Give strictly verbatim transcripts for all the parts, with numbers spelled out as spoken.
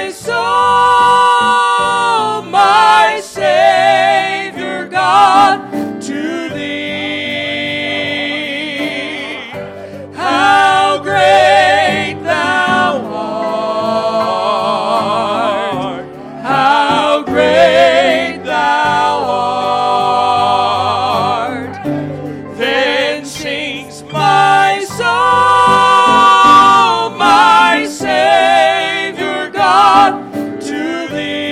my soul, my Savior God, to thee. How great thou art, how great thou art. Then sings my soul, my Savior God, to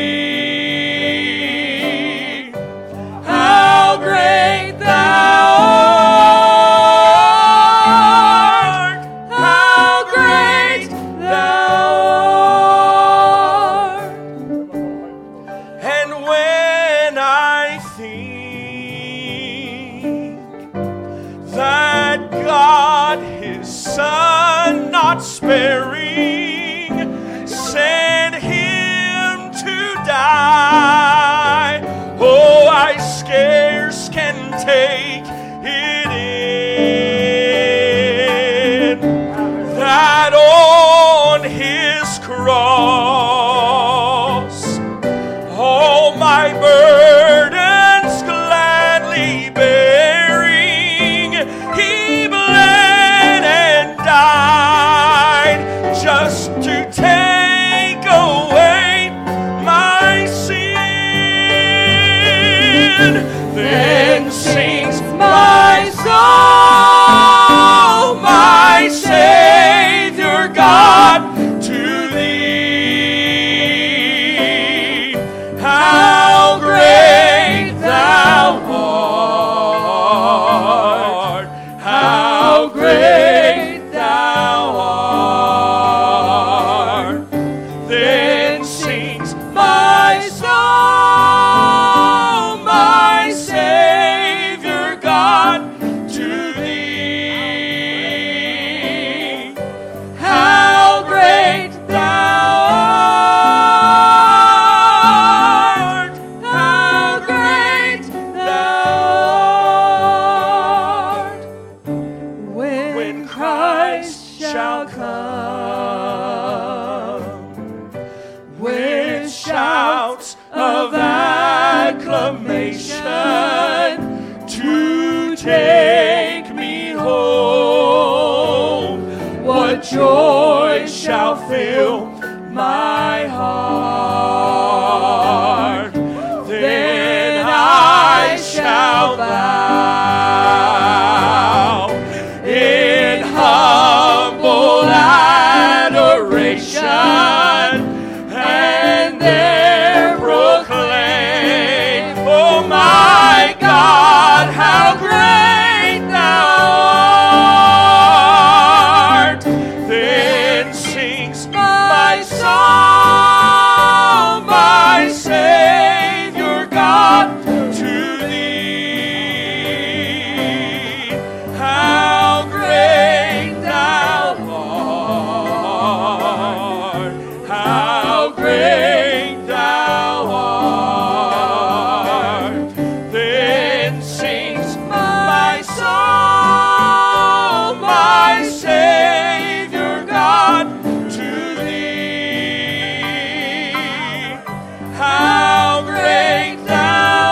thee. How great thou art, how great thou art. And when I think that God his Son not sparing sent him to die, oh, I scarce can take it in that on his cross all my burdens gladly bearing, he bled and died just to take away my sin. Then sings my soul, my Savior God, to thee. How great thou art, how great thou art. Then sings my soul, my Savior God, to thee. How great thou art, how great thou art. When Christ shall come with shouts of acclamation to take me home, what joy shall fill my heart. Then I shall bow in humble adoration and there proclaim, oh my God, how great thou art. Then sings my soul, my Savior God, to thee. How great thou art, how great thou art. Then sings my soul, my Savior God, to thee. How great thou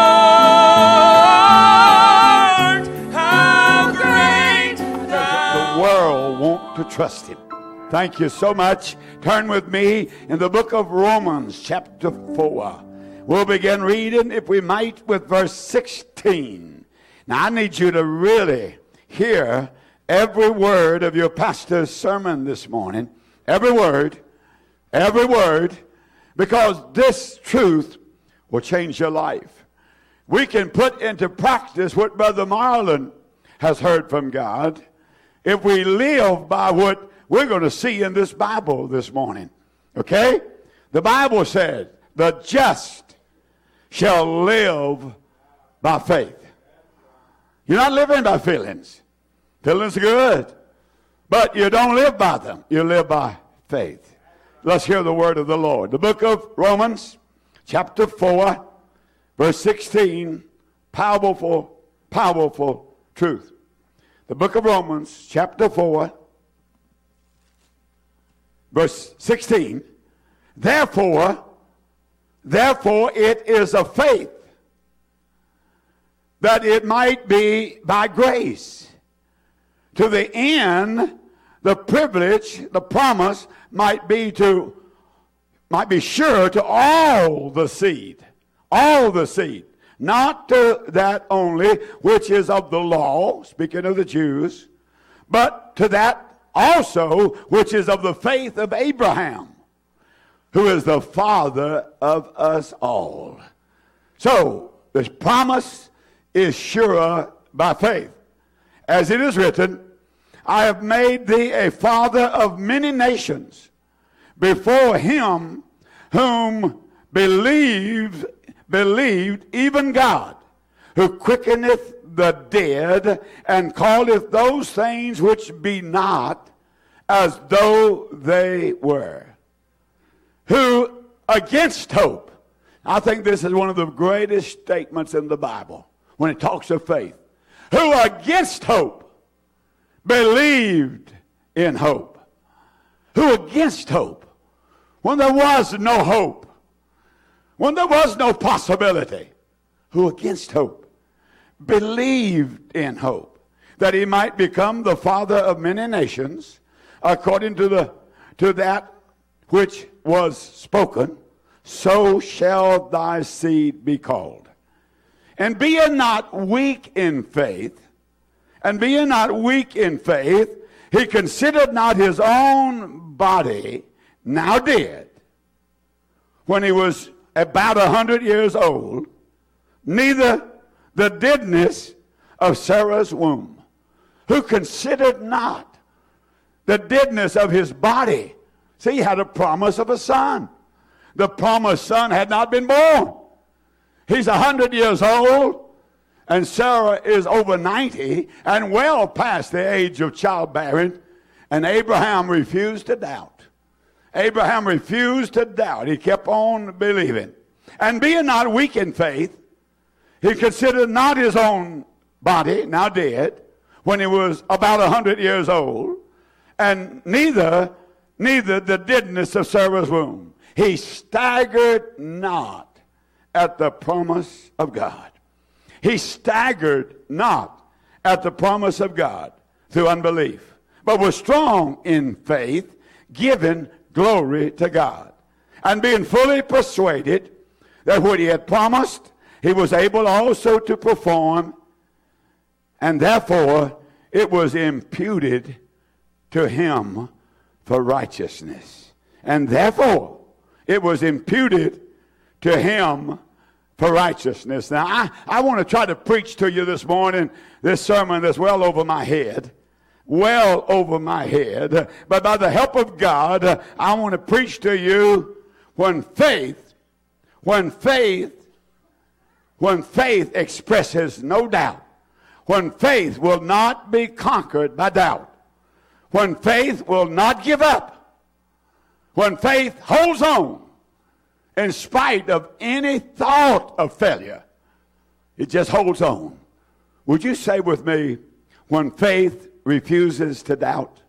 art, how great thou The world won't to trust him. Thank you so much. Turn with me in the book of Romans, chapter four. We'll begin reading, if we might, with verse sixteen. Now, I need you to really hear every word of your pastor's sermon this morning. Every word. Every word. Because this truth will change your life. We can put into practice what Brother Marlon has heard from God if we live by what we're going to see in this Bible this morning. Okay? The Bible said, the just shall live by faith. You're not living by feelings. Feelings are good. But you don't live by them. You live by faith. Let's hear the word of the Lord. The book of Romans, chapter four, verse sixteen. Powerful, powerful truth. The book of Romans, chapter four, verse sixteen. Therefore, therefore it is of faith, that it might be by grace, to the end the privilege, the promise might be to, might be sure to all the seed, all the seed, not to that only which is of the law, speaking of the Jews, but to that also which is of the faith of Abraham, who is the father of us all. So, this promise is sure by faith. As it is written, I have made thee a father of many nations, before him whom believed, believed even God, who quickeneth the dead, and calleth those things which be not as though they were. Who against hope. I think this is one of the greatest statements in the Bible when it talks of faith. Who against hope believed in hope. Who against hope, when there was no hope, when there was no possibility, who against hope believed in hope, that he might become the father of many nations, according to the to that which was spoken, so shall thy seed be called. And be ye not weak in faith, and be ye not weak in faith, he considered not his own body now dead, when he was about a hundred years old, neither the deadness of Sarah's womb, who considered not the deadness of his body. See, he had a promise of a son. The promised son had not been born. He's a hundred years old, and Sarah is over ninety and well past the age of childbearing, and Abraham refused to doubt. Abraham refused to doubt. He kept on believing. And being not weak in faith, he considered not his own body, now dead, when he was about a hundred years old, and neither neither the deadness of Sarah's womb. He staggered not at the promise of God. He staggered not at the promise of God through unbelief, but was strong in faith, giving glory to God, and being fully persuaded that what he had promised, he was able also to perform, and therefore it was imputed to him for righteousness. And therefore it was imputed to him for righteousness. Now, I, I want to try to preach to you this morning this sermon that's well over my head. Well over my head. But by the help of God, I want to preach to you when faith, when faith, when faith expresses no doubt. When faith will not be conquered by doubt. When faith will not give up. When faith holds on in spite of any thought of failure. It just holds on. Would you say with me, when faith refuses to doubt?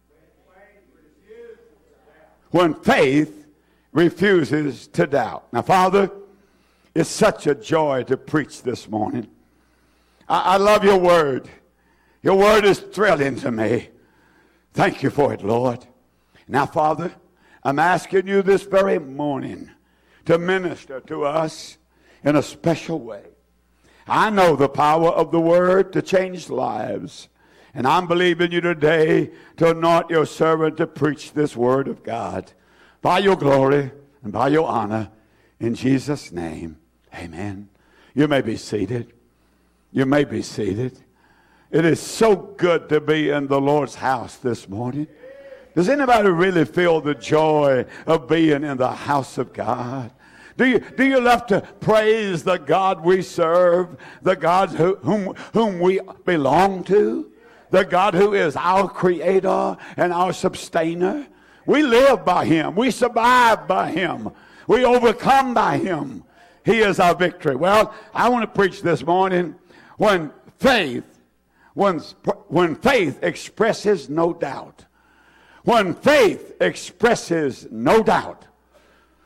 When faith refuses to doubt. Now, Father, it's such a joy to preach this morning. I, I love your word. Your word is thrilling to me. Thank you for it, Lord. Now, Father, I'm asking you this very morning to minister to us in a special way. I know the power of the word to change lives. And I'm believing you today to anoint your servant to preach this word of God. By your glory and by your honor. In Jesus' name, amen. You may be seated. You may be seated. It is so good to be in the Lord's house this morning. Does anybody really feel the joy of being in the house of God? Do you, do you love to praise the God we serve, the God who, whom, whom we belong to, the God who is our creator and our sustainer? We live by him. We survive by him. We overcome by him. He is our victory. Well, I want to preach this morning when faith, when, when faith expresses no doubt. When faith expresses no doubt.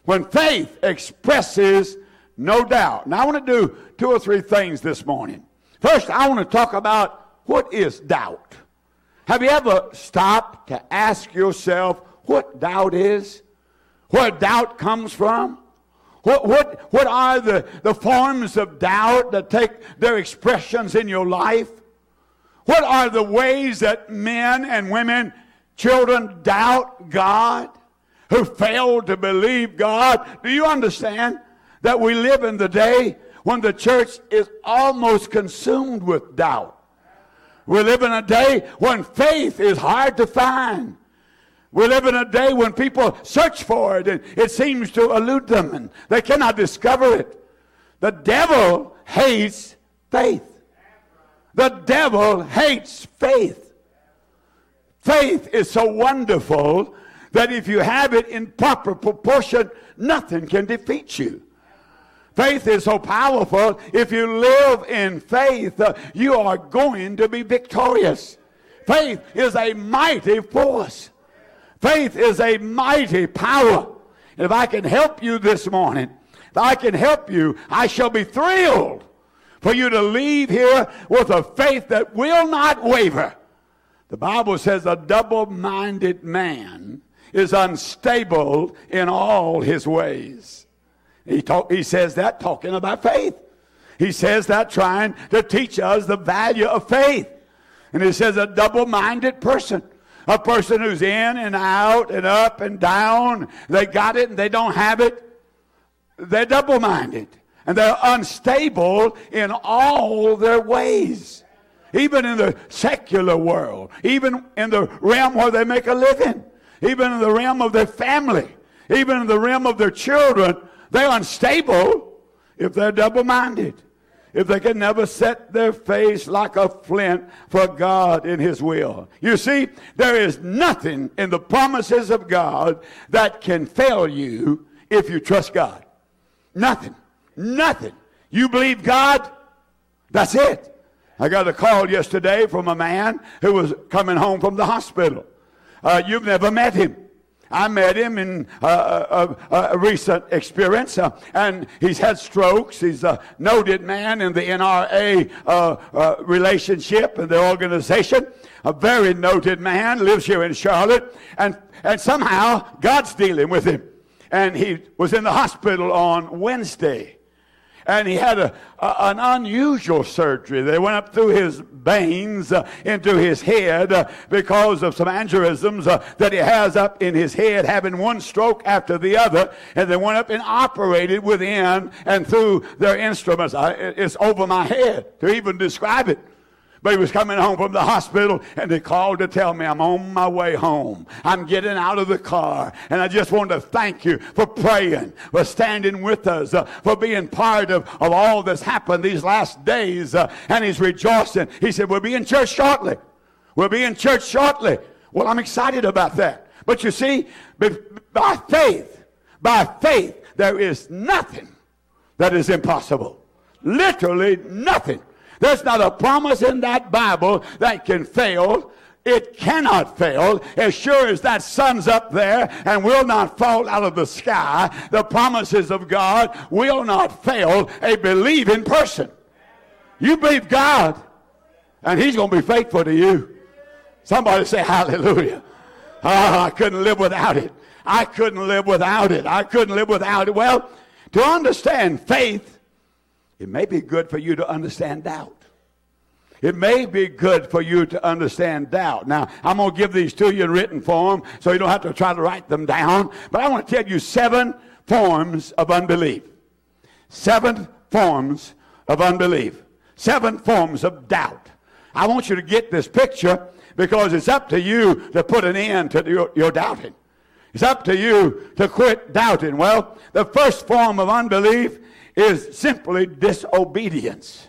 When faith expresses no doubt. Now I want to do two or three things this morning. First, I want to talk about what is doubt. Have you ever stopped to ask yourself what doubt is? Where doubt comes from? What, what, what are the, the forms of doubt that take their expressions in your life? What are the ways that men and women, children, doubt God, who fail to believe God? Do you understand that we live in the day when the church is almost consumed with doubt? We live in a day when faith is hard to find. We live in a day when people search for it and it seems to elude them and they cannot discover it. The devil hates faith. The devil hates faith. Faith is so wonderful that if you have it in proper proportion, nothing can defeat you. Faith is so powerful. If you live in faith, uh, you are going to be victorious. Faith is a mighty force. Faith is a mighty power. And if I can help you this morning, if I can help you, I shall be thrilled for you to leave here with a faith that will not waver. The Bible says a double-minded man is unstable in all his ways. He, talk, he says that talking about faith. He says that trying to teach us the value of faith. And he says a double-minded person. A person who's in and out and up and down. They got it and they don't have it. They're double-minded. And they're unstable in all their ways. Even in the secular world. Even in the realm where they make a living. Even in the realm of their family. Even in the realm of their children. They're unstable if they're double-minded. If they can never set their face like a flint for God in His will. You see, there is nothing in the promises of God that can fail you if you trust God. Nothing. Nothing. You believe God, that's it. I got a call yesterday from a man who was coming home from the hospital. Uh, you've never met him. I met him in uh, a, a recent experience, uh, and he's had strokes. He's a noted man in the N R A uh, uh, relationship and the organization. A very noted man, lives here in Charlotte, and, and somehow God's dealing with him. And he was in the hospital on Wednesday. And he had a, a, an unusual surgery. They went up through his veins uh, into his head uh, because of some aneurysms uh, that he has up in his head, having one stroke after the other. And they went up and operated within and through their instruments. I, it's over my head to even describe it. But he was coming home from the hospital, and they called to tell me I'm on my way home. I'm getting out of the car, and I just want to thank you for praying, for standing with us, uh, for being part of, of all that's happened these last days. Uh, and he's rejoicing. He said, we'll be in church shortly. We'll be in church shortly. Well, I'm excited about that. But you see, by faith, by faith, there is nothing that is impossible. Literally nothing. There's not a promise in that Bible that can fail. It cannot fail. As sure as that sun's up there and will not fall out of the sky, the promises of God will not fail a believing person. You believe God, and He's going to be faithful to you. Somebody say hallelujah. Oh, I couldn't live without it. I couldn't live without it. I couldn't live without it. Well, to understand faith, it may be good for you to understand doubt. It may be good for you to understand doubt. Now, I'm going to give these to you in written form so you don't have to try to write them down. But I want to tell you seven forms of unbelief. Seven forms of unbelief. Seven forms of doubt. I want you to get this picture because it's up to you to put an end to your, your doubting. It's up to you to quit doubting. Well, the first form of unbelief is simply disobedience.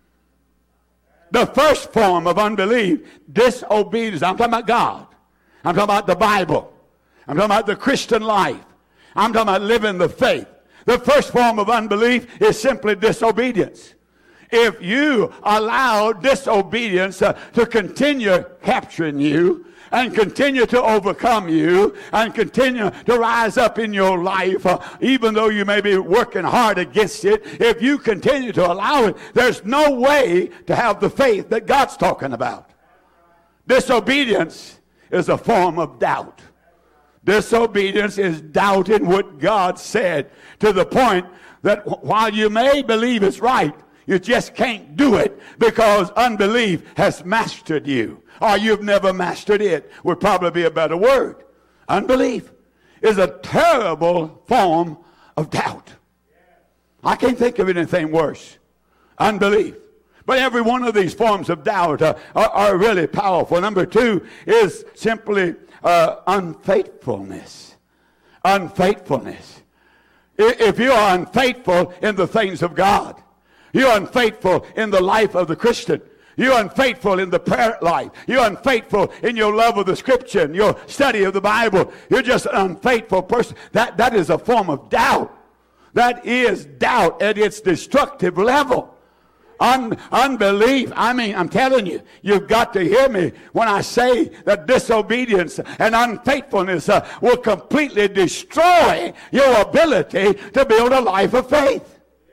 The first form of unbelief, disobedience. I'm talking about God. I'm talking about the Bible. I'm talking about the Christian life. I'm talking about living the faith. The first form of unbelief is simply disobedience. If you allow disobedience uh, to continue capturing you, and continue to overcome you and continue to rise up in your life, uh, even though you may be working hard against it, if you continue to allow it, there's no way to have the faith that God's talking about. Disobedience is a form of doubt. Disobedience is doubting what God said, to the point that while you may believe it's right, you just can't do it because unbelief has mastered you. Or you've never mastered it, would probably be a better word. Unbelief is a terrible form of doubt. I can't think of anything worse. Unbelief. But every one of these forms of doubt uh, are, are really powerful. Number two is simply uh, unfaithfulness. Unfaithfulness. If you are unfaithful in the things of God, you're unfaithful in the life of the Christian, you're unfaithful in the prayer life, you're unfaithful in your love of the Scripture and your study of the Bible, you're just an unfaithful person. That, that is a form of doubt. That is doubt at its destructive level. Un, unbelief. I mean, I'm telling you, you've got to hear me when I say that disobedience and unfaithfulness uh, will completely destroy your ability to build a life of faith.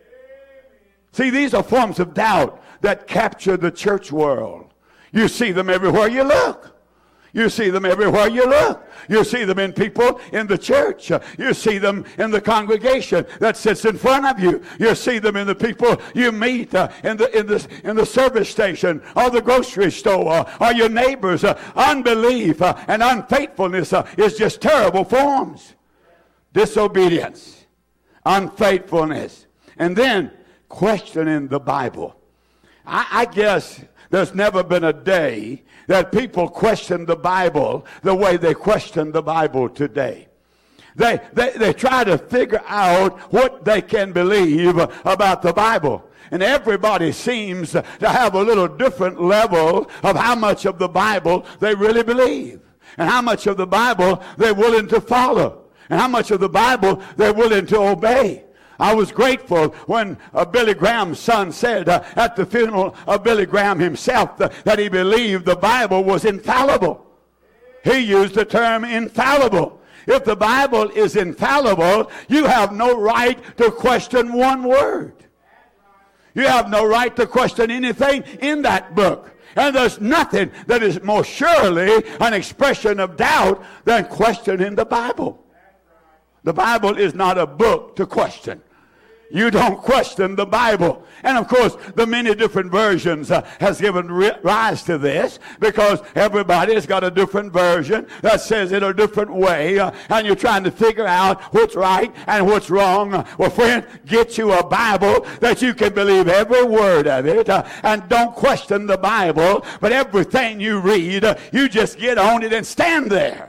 See, these are forms of doubt that capture the church world. You see them everywhere you look. You see them everywhere you look. You see them in people in the church. You see them in the congregation that sits in front of you. You see them in the people you meet uh, in the in the in the service station or the grocery store or your neighbors. Uh, unbelief uh, and unfaithfulness uh, is just terrible forms. Disobedience, unfaithfulness, and then questioning the Bible. I, I guess there's never been a day that people question the Bible the way they question the Bible today. They, they, they try to figure out what they can believe about the Bible. And everybody seems to have a little different level of how much of the Bible they really believe, and how much of the Bible they're willing to follow, and how much of the Bible they're willing to obey. I was grateful when uh, Billy Graham's son said uh, at the funeral of Billy Graham himself uh, that he believed the Bible was infallible. He used the term infallible. If the Bible is infallible, you have no right to question one word. You have no right to question anything in that book. And there's nothing that is more surely an expression of doubt than questioning the Bible. The Bible is not a book to question. You don't question the Bible. And of course, the many different versions uh, has given ri- rise to this, because everybody has got a different version that says it a different way, uh, and you're trying to figure out what's right and what's wrong. Uh, well, friend, get you a Bible that you can believe every word of it, uh, and don't question the Bible, but everything you read, uh, you just get on it and stand there.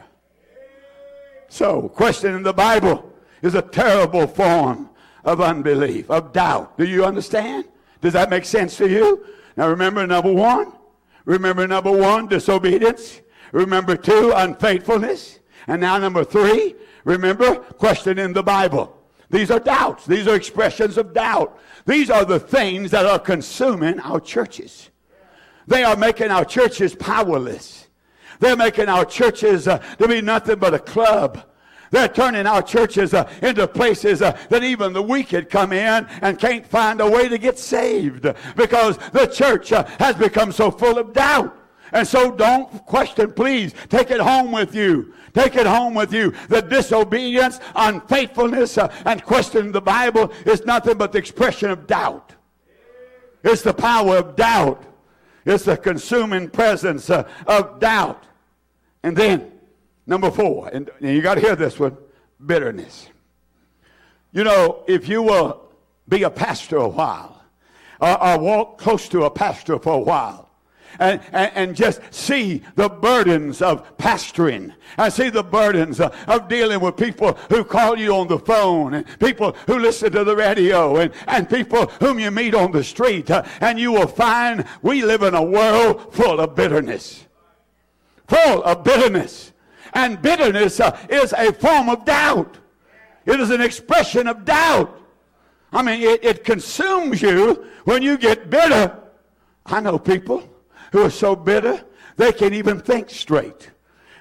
So, questioning the Bible is a terrible form of unbelief, of doubt. Do you understand? Does that make sense to you? Now remember number one. Remember number one, disobedience. Remember two, unfaithfulness. And now number three, remember, questioning the Bible. These are doubts. These are expressions of doubt. These are the things that are consuming our churches. They are making our churches powerless. They're making our churches uh, to be nothing but a club. They're turning our churches uh, into places uh, that even the wicked come in and can't find a way to get saved, because the church uh, has become so full of doubt. And so don't question, please. Take it home with you. Take it home with you. The disobedience, unfaithfulness, uh, and questioning the Bible is nothing but the expression of doubt. It's the power of doubt. It's the consuming presence uh, of doubt. And then, number four, and, and you got to hear this one, bitterness. You know, if you will be a pastor a while, or, or walk close to a pastor for a while, and, and, and just see the burdens of pastoring, and see the burdens of, of dealing with people who call you on the phone, and people who listen to the radio, and, and people whom you meet on the street, uh, and you will find we live in a world full of bitterness. Full of bitterness. And bitterness uh, is a form of doubt. It is an expression of doubt. I mean, it, it consumes you when you get bitter. I know people who are so bitter they can't even think straight.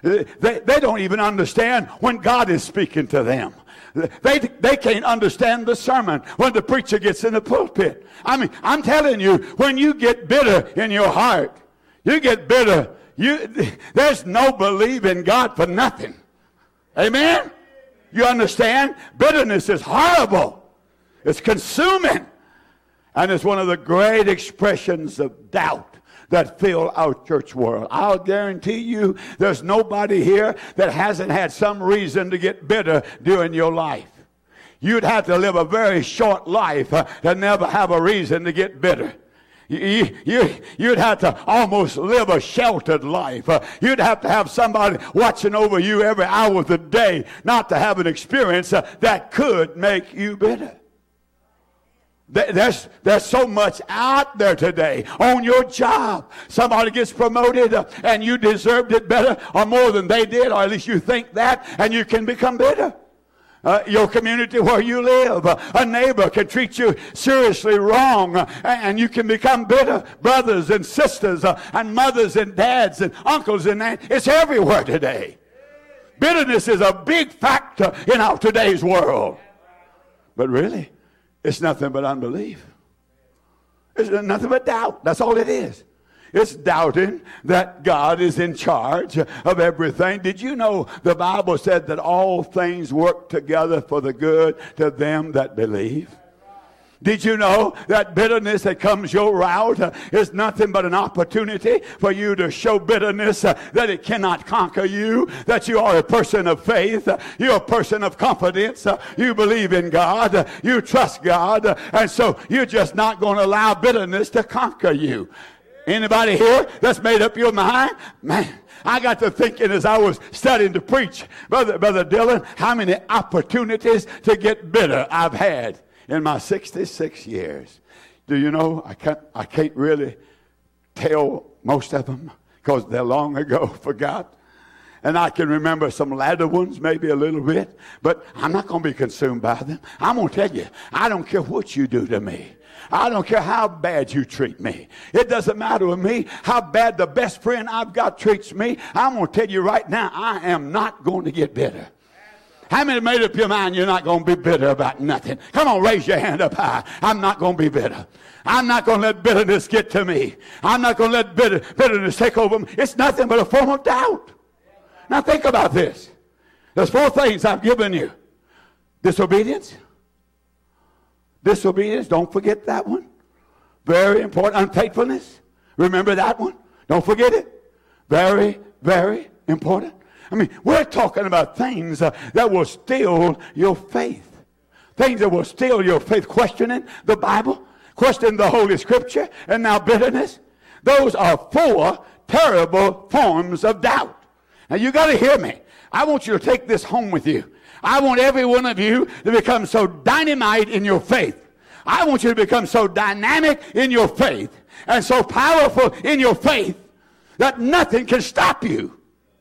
They, they don't even understand when God is speaking to them. They, they can't understand the sermon when the preacher gets in the pulpit. I mean, I'm telling you, when you get bitter in your heart, you get bitter. You, there's no belief in God for nothing. Amen? You understand? Bitterness is horrible. It's consuming. And it's one of the great expressions of doubt that fill our church world. I'll guarantee you there's nobody here that hasn't had some reason to get bitter during your life. You'd have to live a very short life uh, to never have a reason to get bitter. You, you, you'd have to almost live a sheltered life. Uh, you'd have to have somebody watching over you every hour of the day not to have an experience uh, that could make you bitter. There's, there's so much out there today. On your job, somebody gets promoted uh, and you deserved it better or more than they did, or at least you think that, and you can become bitter. Uh, your community where you live, uh, a neighbor can treat you seriously wrong, uh, and you can become bitter. Brothers and sisters uh, and mothers and dads and uncles and aunts, it's everywhere today. Bitterness is a big factor in our today's world. But really, it's nothing but unbelief. It's nothing but doubt. That's all it is. It's doubting that God is in charge of everything. Did you know the Bible said that all things work together for the good to them that believe? Did you know that bitterness that comes your route uh, is nothing but an opportunity for you to show bitterness uh, that it cannot conquer you, that you are a person of faith, uh, you're a person of confidence, uh, you believe in God, uh, you trust God, uh, and so you're just not going to allow bitterness to conquer you. Anybody here that's made up your mind? Man, I got to thinking as I was studying to preach, Brother, Brother Dylan, how many opportunities to get bitter I've had in my sixty-six years. Do you know, I can't, I can't really tell most of them because they're long ago forgot. And I can remember some latter ones, maybe a little bit, but I'm not going to be consumed by them. I'm going to tell you, I don't care what you do to me. I don't care how bad you treat me. It doesn't matter with me how bad the best friend I've got treats me. I'm going to tell you right now, I am not going to get bitter. How many made up your mind you're not going to be bitter about nothing? Come on, raise your hand up high. I'm not going to be bitter. I'm not going to let bitterness get to me. I'm not going to let bitter, bitterness take over me. It's nothing but a form of doubt. Now think about this. There's four things I've given you. Disobedience. Disobedience, don't forget that one. Very important. Unfaithfulness. Remember that one. Don't forget it. Very, very important. I mean, we're talking about things uh, that will steal your faith. Things that will steal your faith. Questioning the Bible, questioning the Holy Scripture, and now bitterness. Those are four terrible forms of doubt. Now, you got to hear me. I want you to take this home with you. I want every one of you to become so dynamite in your faith. I want you to become so dynamic in your faith and so powerful in your faith that nothing can stop you.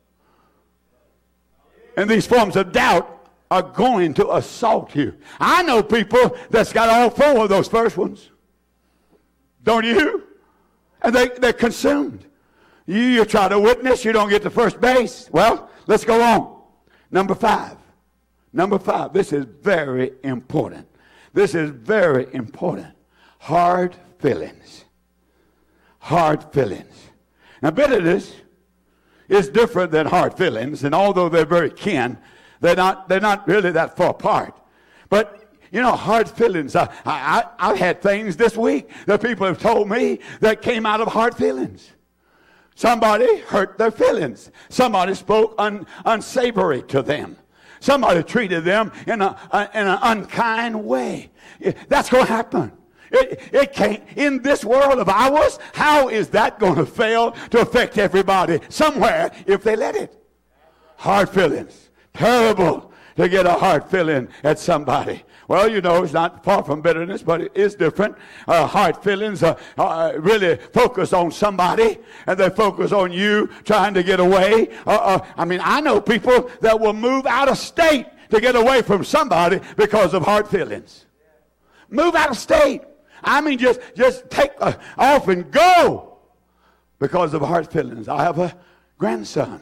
And these forms of doubt are going to assault you. I know people that's got all four of those first ones. Don't you? And they, they're consumed. You, you try to witness, you don't get to first base. Well, let's go on. Number five. Number five. This is very important. This is very important. Hard feelings. Hard feelings. Now, bitterness is different than hard feelings, and although they're very kin, they're not, they're not really that far apart. But, you know, hard feelings, I, I, I've had things this week that people have told me that came out of hard feelings. Somebody hurt their feelings. Somebody spoke un, unsavory to them. Somebody treated them in, a, a, in an unkind way. That's going to happen. It, it can't, in this world of ours, how is that going to fail to affect everybody somewhere if they let it? Hard feelings. Terrible to get a hard feeling at somebody. Well, you know, it's not far from bitterness, but it is different. Uh, hard feelings uh, uh, really focus on somebody, and they focus on you trying to get away. Uh, uh, I mean, I know people that will move out of state to get away from somebody because of hard feelings. Move out of state. I mean, just, just take uh, off and go because of hard feelings. I have a grandson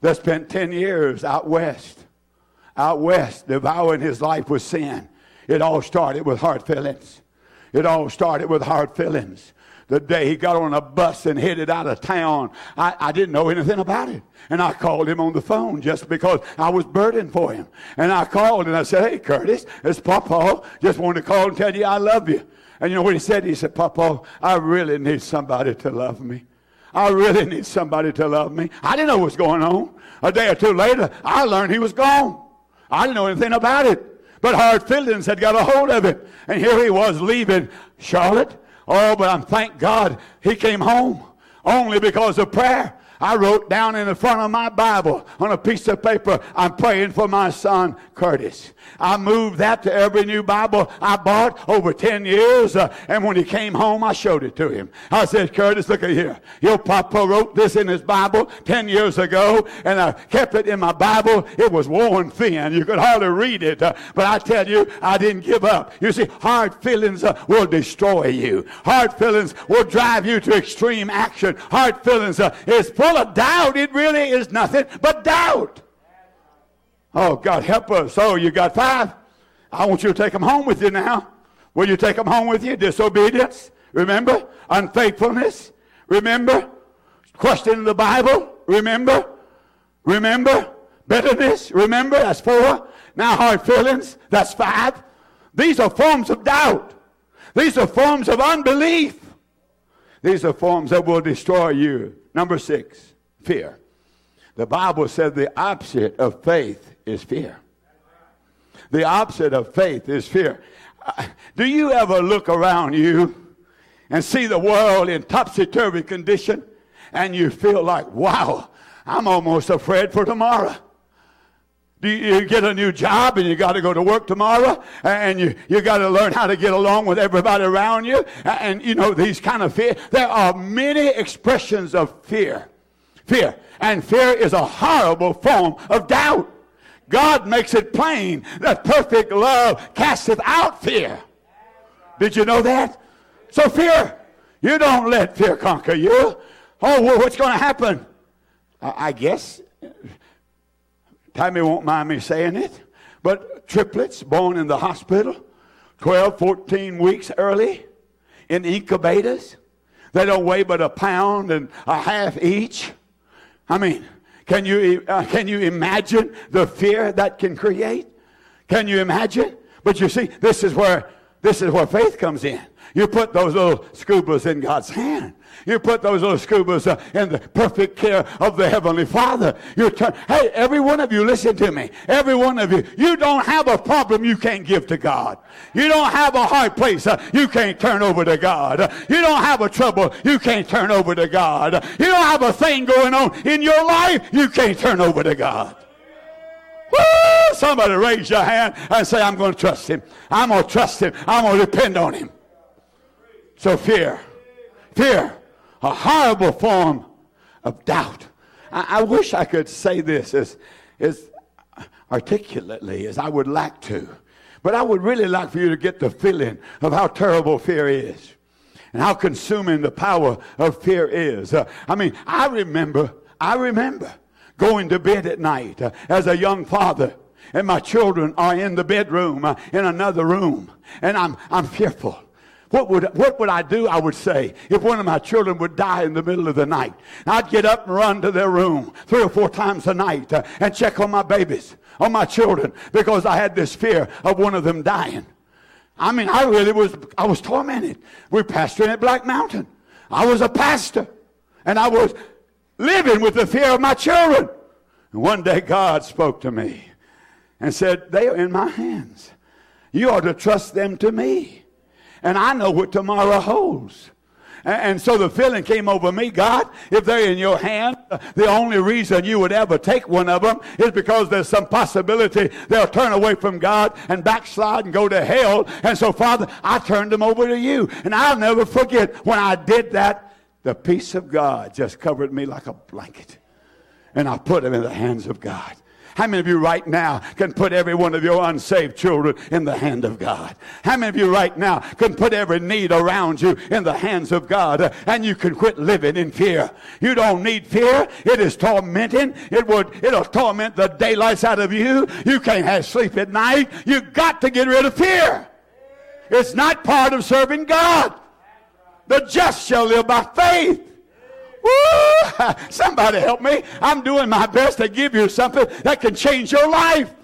that spent ten years out west, out west, devouring his life with sin. It all started with hard feelings. It all started with hard feelings. The day he got on a bus and headed out of town, I, I didn't know anything about it. And I called him on the phone just because I was burdened for him. And I called and I said, "Hey, Curtis, it's Papa. Just wanted to call and tell you I love you." And you know what he said? He said, "Papa, I really need somebody to love me. I really need somebody to love me." I didn't know what was going on. A day or two later, I learned he was gone. I didn't know anything about it. But hard feelings had got a hold of it. And here he was leaving Charlotte. Oh, but I'm thank God he came home only because of prayer. I wrote down in the front of my Bible on a piece of paper, "I'm praying for my son, Curtis." I moved that to every new Bible I bought over ten years. Uh, and when he came home, I showed it to him. I said, "Curtis, look at here. Your papa wrote this in his Bible ten years ago, and I kept it in my Bible. It was worn thin. You could hardly read it. Uh, but I tell you, I didn't give up." You see, hard feelings uh, will destroy you. Hard feelings will drive you to extreme action. Hard feelings uh, is full of doubt. It really is nothing but doubt. Oh, God, help us. Oh, you got five. I want you to take them home with you now. Will you take them home with you? Disobedience. Remember? Unfaithfulness. Remember? Questioning the Bible. Remember? Remember? Bitterness. Remember? That's four. Now hard feelings. That's five. These are forms of doubt. These are forms of unbelief. These are forms that will destroy you. Number six, fear. The Bible said the opposite of faith is fear. The opposite of faith is fear. Uh, do you ever look around you and see the world in topsy-turvy condition and you feel like, wow, I'm almost afraid for tomorrow? Do you, you get a new job and you got to go to work tomorrow, and you, you got to learn how to get along with everybody around you, and, and you know these kind of fear. There are many expressions of fear. Fear. And fear is a horrible form of doubt. God makes it plain that perfect love casteth out fear. Did you know that? So fear, you don't let fear conquer you. Oh, well, what's going to happen? I, I guess, Tammy won't mind me saying it, but triplets born in the hospital, twelve, fourteen weeks early, in incubators. They don't weigh but a pound and a half each. I mean, can you uh, can you imagine the fear that can create? Can you imagine? But you see, this is where this is where faith comes in. You put those little scubas in God's hand. You put those little scubas uh, in the perfect care of the Heavenly Father. You turn. Hey, every one of you, listen to me. Every one of you, you don't have a problem you can't give to God. You don't have a hard place uh, you can't turn over to God. You don't have a trouble you can't turn over to God. You don't have a thing going on in your life you can't turn over to God. Woo! Somebody raise your hand and say, I'm going to trust Him. I'm going to trust Him. I'm going to depend on Him. So fear. Fear. A horrible form of doubt. I, I wish I could say this as, as articulately as I would like to. But I would really like for you to get the feeling of how terrible fear is. And how consuming the power of fear is. Uh, I mean, I remember, I remember going to bed at night uh, as a young father. And my children are in the bedroom, uh, in another room. And I'm, I'm fearful. What would, what would I do, I would say, if one of my children would die in the middle of the night? I'd get up and run to their room three or four times a night uh, and check on my babies, on my children, because I had this fear of one of them dying. I mean, I really was, I was tormented. We're pastoring at Black Mountain. I was a pastor, and I was living with the fear of my children. And one day God spoke to me and said, they are in my hands. You ought to trust them to me. And I know what tomorrow holds. And, and so the feeling came over me, God, if they're in your hand, the only reason you would ever take one of them is because there's some possibility they'll turn away from God and backslide and go to hell. And so, Father, I turned them over to you. And I'll never forget when I did that, the peace of God just covered me like a blanket. And I put them in the hands of God. How many of you right now can put every one of your unsaved children in the hand of God? How many of you right now can put every need around you in the hands of God, and you can quit living in fear? You don't need fear. It is tormenting. It would, it'll torment the daylights out of you. You can't have sleep at night. You got to get rid of fear. It's not part of serving God. The just shall live by faith. Woo! Somebody help me. I'm doing my best to give you something that can change your life.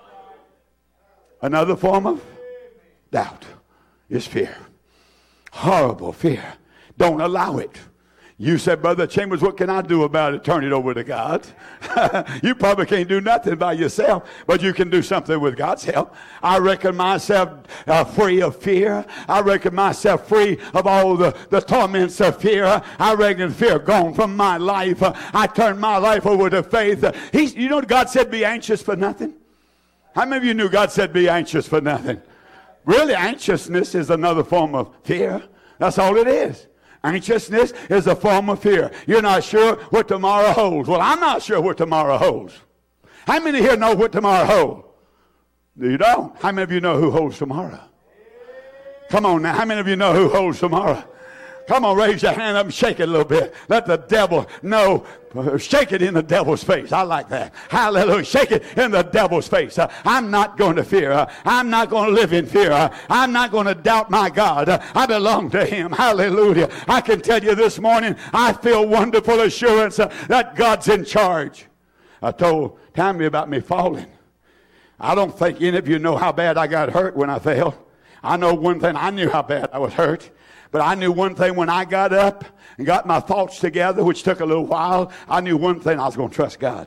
Another form of doubt is fear. Horrible fear. Don't allow it. You said, Brother Chambers, what can I do about it? Turn it over to God. You probably can't do nothing by yourself, but you can do something with God's help. I reckon myself uh, free of fear. I reckon myself free of all the, the torments of fear. I reckon fear gone from my life. Uh, I turned my life over to faith. Uh, he's, you know, God said, be anxious for nothing. How many of you knew God said, be anxious for nothing? Really, anxiousness is another form of fear. That's all it is. Anxiousness is a form of fear. You're not sure what tomorrow holds. Well, I'm not sure what tomorrow holds. How many here know what tomorrow holds? You don't. How many of you know who holds tomorrow? Come on now. How many of you know who holds tomorrow? Come on, raise your hand up and shake it a little bit. Let the devil know. Shake it in the devil's face. I like that. Hallelujah. Shake it in the devil's face. Uh, I'm not going to fear. Uh, I'm not going to live in fear. Uh, I'm not going to doubt my God. Uh, I belong to him. Hallelujah. I can tell you this morning, I feel wonderful assurance uh, that God's in charge. I told Tammy about me falling. I don't think any of you know how bad I got hurt when I fell. I know one thing. I knew how bad I was hurt. But I knew one thing when I got up and got my thoughts together, which took a little while. I knew one thing, I was going to trust God.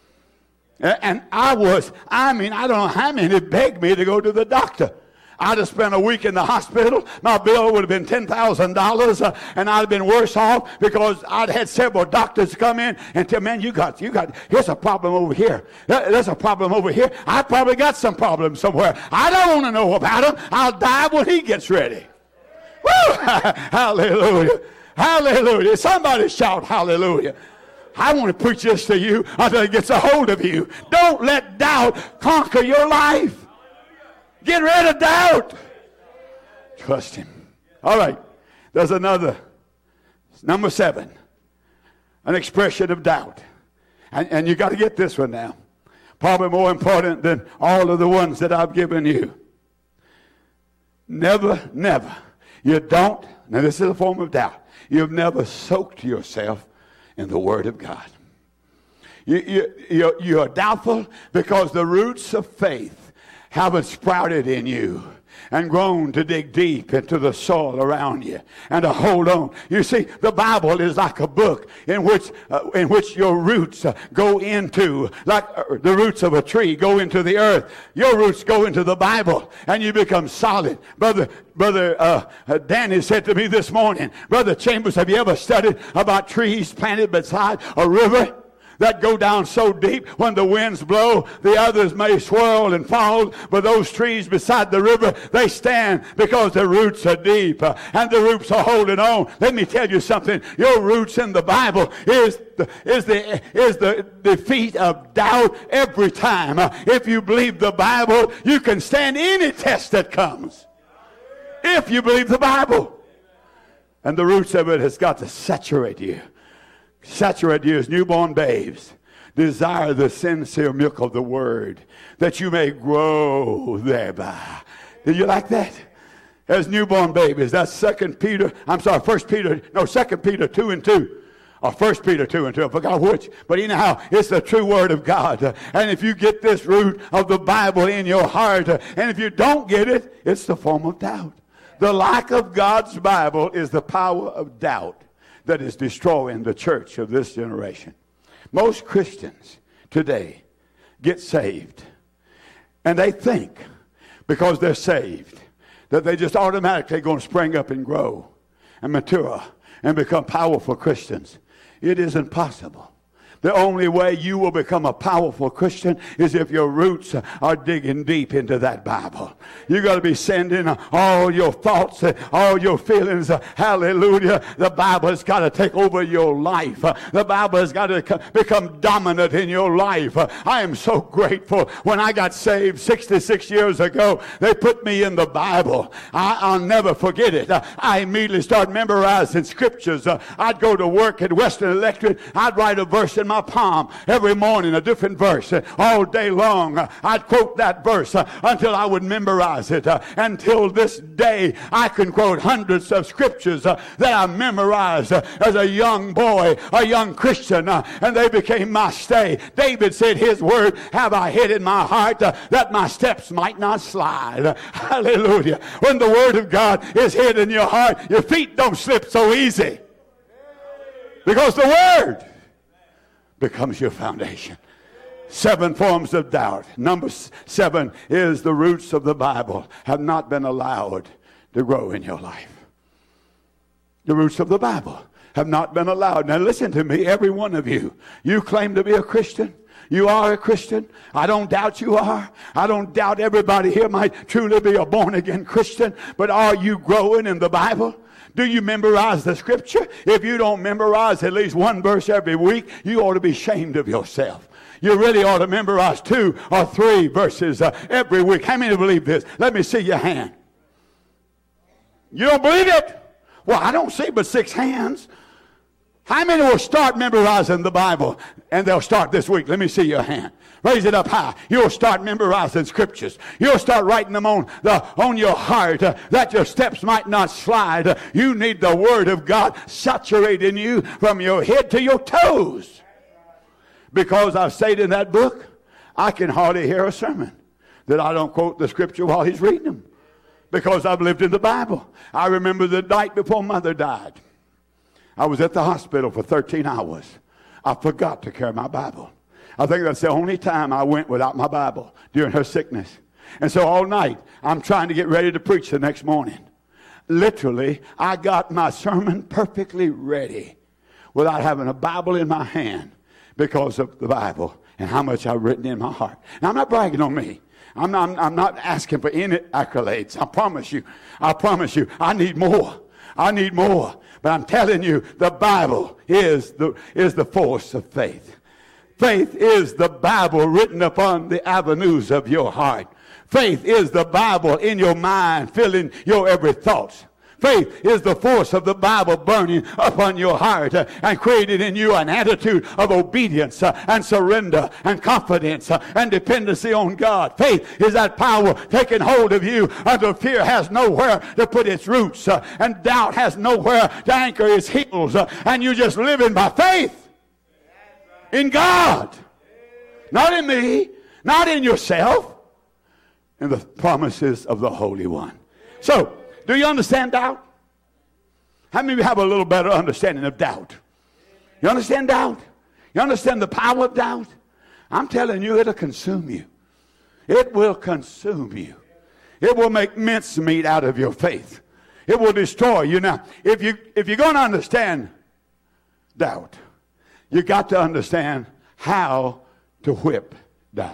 And I was, I mean, I don't know how many begged me to go to the doctor. I'd have spent a week in the hospital. My bill would have been ten thousand dollars, uh, and I'd have been worse off because I'd had several doctors come in and tell me, man, you got, you got, here's a problem over here. There's a problem over here. I probably got some problems somewhere. I don't want to know about them. I'll die when he gets ready. Woo! Hallelujah. Hallelujah. Somebody shout hallelujah. I want to preach this to you until it gets a hold of you. Don't let doubt conquer your life. Get rid of doubt. Trust him. All right. There's another. Number seven. An expression of doubt. And, and you got to get this one now. Probably more important than all of the ones that I've given you. Never, never. You don't, now this is a form of doubt. You've never soaked yourself in the Word of God. You, you, you're, you're doubtful because the roots of faith haven't sprouted in you and grown to dig deep into the soil around you and to hold on. You see, the Bible is like a book in which uh, in which your roots uh, go into, like uh, the roots of a tree go into the earth. Your roots go into the Bible and you become solid. Brother, Brother uh, uh, Danny said to me this morning, Brother Chambers, have you ever studied about trees planted beside a river that go down so deep when the winds blow, the others may swirl and fall, but those trees beside the river, they stand because the roots are deep uh, and the roots are holding on. Let me tell you something. Your roots in the Bible is the, is the, is the defeat of doubt every time. Uh, if you believe the Bible, you can stand any test that comes. If you believe the Bible. And the roots of it has got to saturate you. Saturate you as newborn babes. Desire the sincere milk of the Word, that you may grow thereby. Did you like that? As newborn babies. That's Second Peter. I'm sorry, First Peter. No, Second Peter two and two, or First Peter two and two. I forgot which. But anyhow, it's the true Word of God. Uh, and if you get this root of the Bible in your heart, uh, and if you don't get it, it's the form of doubt. The lack of God's Bible is the power of doubt that is destroying the church of this generation. Most Christians today get saved, and they think because they're saved that they just automatically going to spring up and grow and mature and become powerful Christians. It isn't possible. The only way you will become a powerful Christian is if your roots are digging deep into that Bible. You got to be sending all your thoughts, all your feelings. Hallelujah. The Bible has got to take over your life. The Bible has got to become dominant in your life. I am so grateful. When I got saved sixty-six years ago, they put me in the Bible. I, I'll never forget it. I immediately started memorizing scriptures. I'd go to work at Western Electric. I'd write a verse in my palm every morning, a different verse. All day long, I'd quote that verse until I would memorize it. Until this day, I can quote hundreds of scriptures that I memorized as a young boy, a young Christian, and they became my stay. David said, his word have I hid in my heart that my steps might not slide. Hallelujah. When the word of God is hid in your heart, your feet don't slip so easy. Because the word becomes your foundation. Seven forms of doubt. Number seven is the roots of the Bible have not been allowed to grow in your life. The roots of the Bible have not been allowed. Now listen to me, every one of you. You claim to be a Christian. You are a Christian. I don't doubt you are. I don't doubt everybody here might truly be a born-again Christian. But are you growing in the Bible? Do you memorize the scripture? If you don't memorize at least one verse every week, you ought to be ashamed of yourself. You really ought to memorize two or three verses uh, every week. How many believe this? Let me see your hand. You don't believe it? Well, I don't see but six hands. How many will start memorizing the Bible? And they'll start this week. Let me see your hand. Raise it up high. You'll start memorizing scriptures. You'll start writing them on the on your heart uh, that your steps might not slide. Uh, you need the Word of God saturating you from your head to your toes. Because I've stated in that book, I can hardly hear a sermon that I don't quote the scripture while he's reading them. Because I've lived in the Bible. I remember the night before Mother died. I was at the hospital for thirteen hours. I forgot to carry my Bible. I think that's the only time I went without my Bible during her sickness. And so all night, I'm trying to get ready to preach the next morning. Literally, I got my sermon perfectly ready without having a Bible in my hand because of the Bible and how much I've written in my heart. Now, I'm not bragging on me. I'm not, I'm not asking for any accolades. I promise you. I promise you. I need more. I need more. But I'm telling you, the Bible is the, is the force of faith. Faith is the Bible written upon the avenues of your heart. Faith is the Bible in your mind, filling your every thought. Faith is the force of the Bible burning upon your heart uh, and creating in you an attitude of obedience uh, and surrender and confidence uh, and dependency on God. Faith is that power taking hold of you until fear has nowhere to put its roots uh, and doubt has nowhere to anchor its heels uh, and you're just living by faith in God. Not in me, not in yourself, in the promises of the Holy One. So, do you understand doubt? How many of you have a little better understanding of doubt? You understand doubt? You understand the power of doubt? I'm telling you, it'll consume you. It will consume you. It will make mincemeat out of your faith. It will destroy you. Now, if, you, if you're going to understand doubt, you got to understand how to whip doubt.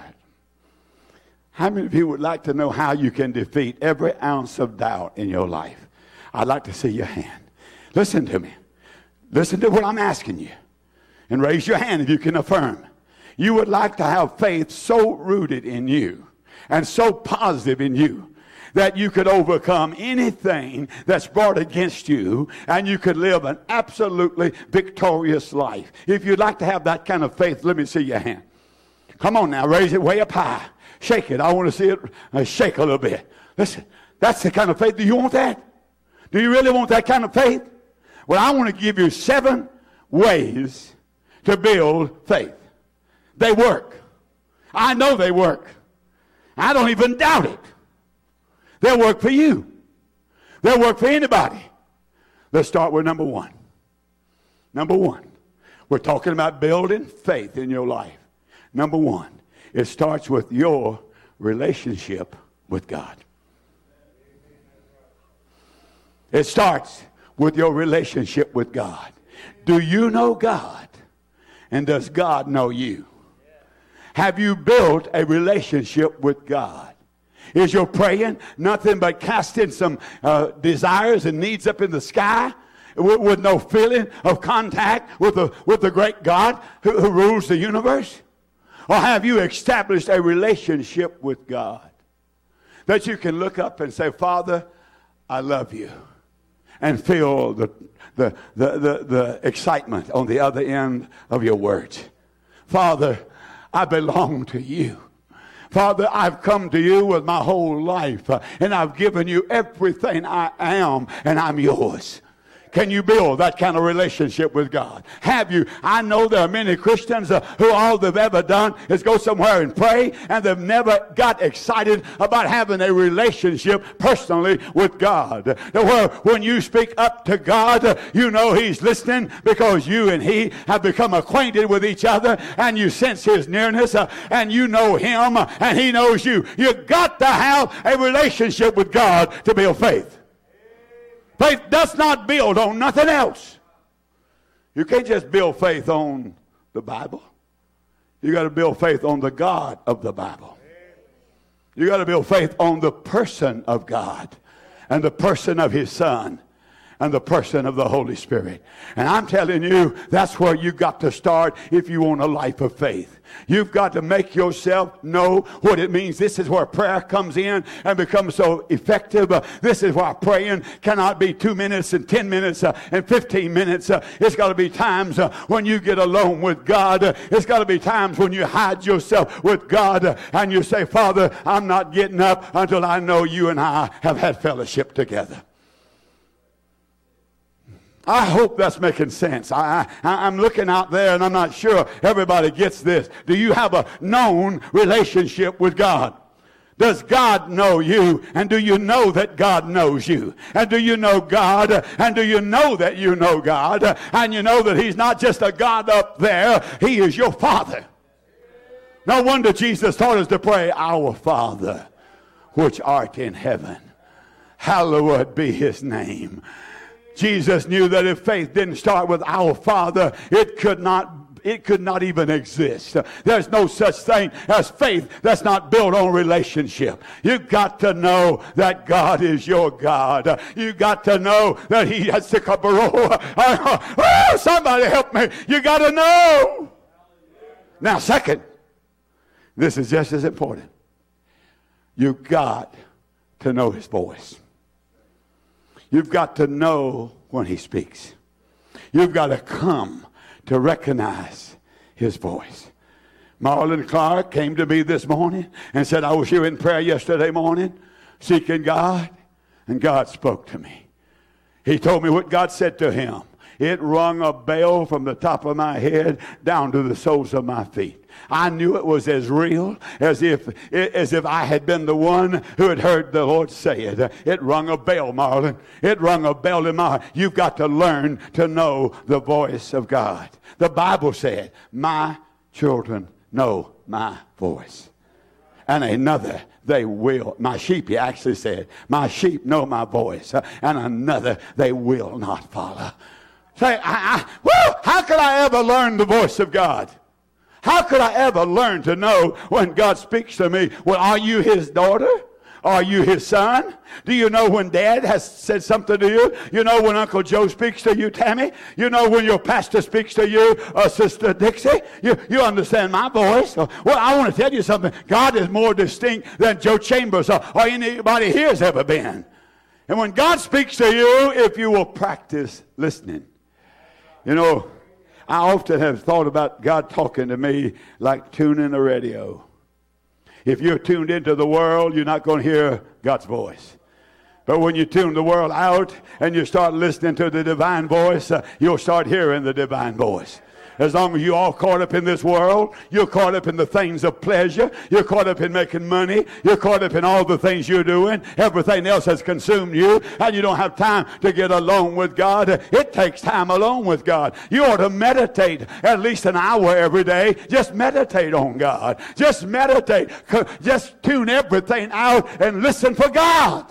How many of you would like to know how you can defeat every ounce of doubt in your life? I'd like to see your hand. Listen to me. Listen to what I'm asking you. And raise your hand if you can affirm. You would like to have faith so rooted in you and so positive in you that you could overcome anything that's brought against you and you could live an absolutely victorious life. If you'd like to have that kind of faith, let me see your hand. Come on now, raise it way up high. Shake it. I want to see it uh, shake a little bit. Listen, that's the kind of faith. Do you want that? Do you really want that kind of faith? Well, I want to give you seven ways to build faith. They work. I know they work. I don't even doubt it. They'll work for you. They'll work for anybody. Let's start with number one. Number one. We're talking about building faith in your life. Number one. It starts with your relationship with God. It starts with your relationship with God. Do you know God? And does God know you? Have you built a relationship with God? Is your praying nothing but casting some uh, desires and needs up in the sky with, with no feeling of contact with the, with the great God who, who rules the universe? Or have you established a relationship with God that you can look up and say, Father, I love you, and feel the, the, the, the, the excitement on the other end of your words? Father, I belong to you. Father, I've come to you with my whole life, uh, and I've given you everything I am, and I'm yours. Can you build that kind of relationship with God? Have you? I know there are many Christians uh, who all they've ever done is go somewhere and pray, and they've never got excited about having a relationship personally with God. Where when you speak up to God, uh, you know He's listening because you and He have become acquainted with each other, and you sense His nearness, uh, and you know Him, uh, and He knows you. You've got to have a relationship with God to build faith. Faith does not build on nothing else. You can't just build faith on the Bible. You got to build faith on the God of the Bible. You got to build faith on the person of God and the person of His Son and the person of the Holy Spirit. And I'm telling you, that's where you got to start if you want a life of faith. You've got to make yourself know what it means. This is where prayer comes in and becomes so effective. Uh, this is why praying cannot be two minutes and ten minutes uh, and fifteen minutes. Uh, it's got to be times uh, when you get alone with God. Uh, it's got to be times when you hide yourself with God uh, and you say, Father, I'm not getting up until I know you and I have had fellowship together. I hope that's making sense. I, I, I'm looking out there and I'm not sure everybody gets this. Do you have a known relationship with God? Does God know you? And do you know that God knows you? And do you know God? And do you know that you know God? And you know that He's not just a God up there. He is your Father. No wonder Jesus taught us to pray, Our Father, which art in heaven, hallowed be His name. Jesus knew that if faith didn't start with our Father, it could not it could not even exist. There's no such thing as faith that's not built on relationship. You've got to know that God is your God. You've got to know that He has to come. Oh, somebody help me. You got to know. Now, second, this is just as important. You've got to know His voice. You've got to know when He speaks. You've got to come to recognize His voice. Marlon Clark came to me this morning and said, I was here in prayer yesterday morning, seeking God, and God spoke to me. He told me what God said to him. It rung a bell from the top of my head down to the soles of my feet. I knew it was as real as if as if I had been the one who had heard the Lord say it. It rung a bell, Marlon. It rung a bell in my heart. You've got to learn to know the voice of God. The Bible said, my children know my voice. And another they will. My sheep, he actually said, my sheep know my voice. And another they will not follow. Say, I, I, woo, how could I ever learn the voice of God? How could I ever learn to know when God speaks to me? Well, are you His daughter? Are you His son? Do you know when Dad has said something to you? You know when Uncle Joe speaks to you, Tammy? You know when your pastor speaks to you, uh, Sister Dixie? You, you understand my voice? Well, I want to tell you something. God is more distinct than Joe Chambers or, or anybody here has ever been. And when God speaks to you, if you will practice listening. You know, I often have thought about God talking to me like tuning a radio. If you're tuned into the world, you're not going to hear God's voice. But when you tune the world out and you start listening to the divine voice, uh, you'll start hearing the divine voice. As long as you're all caught up in this world, you're caught up in the things of pleasure, you're caught up in making money, you're caught up in all the things you're doing, everything else has consumed you, and you don't have time to get alone with God. It takes time alone with God. You ought to meditate at least an hour every day. Just meditate on God. Just meditate. Just tune everything out and listen for God.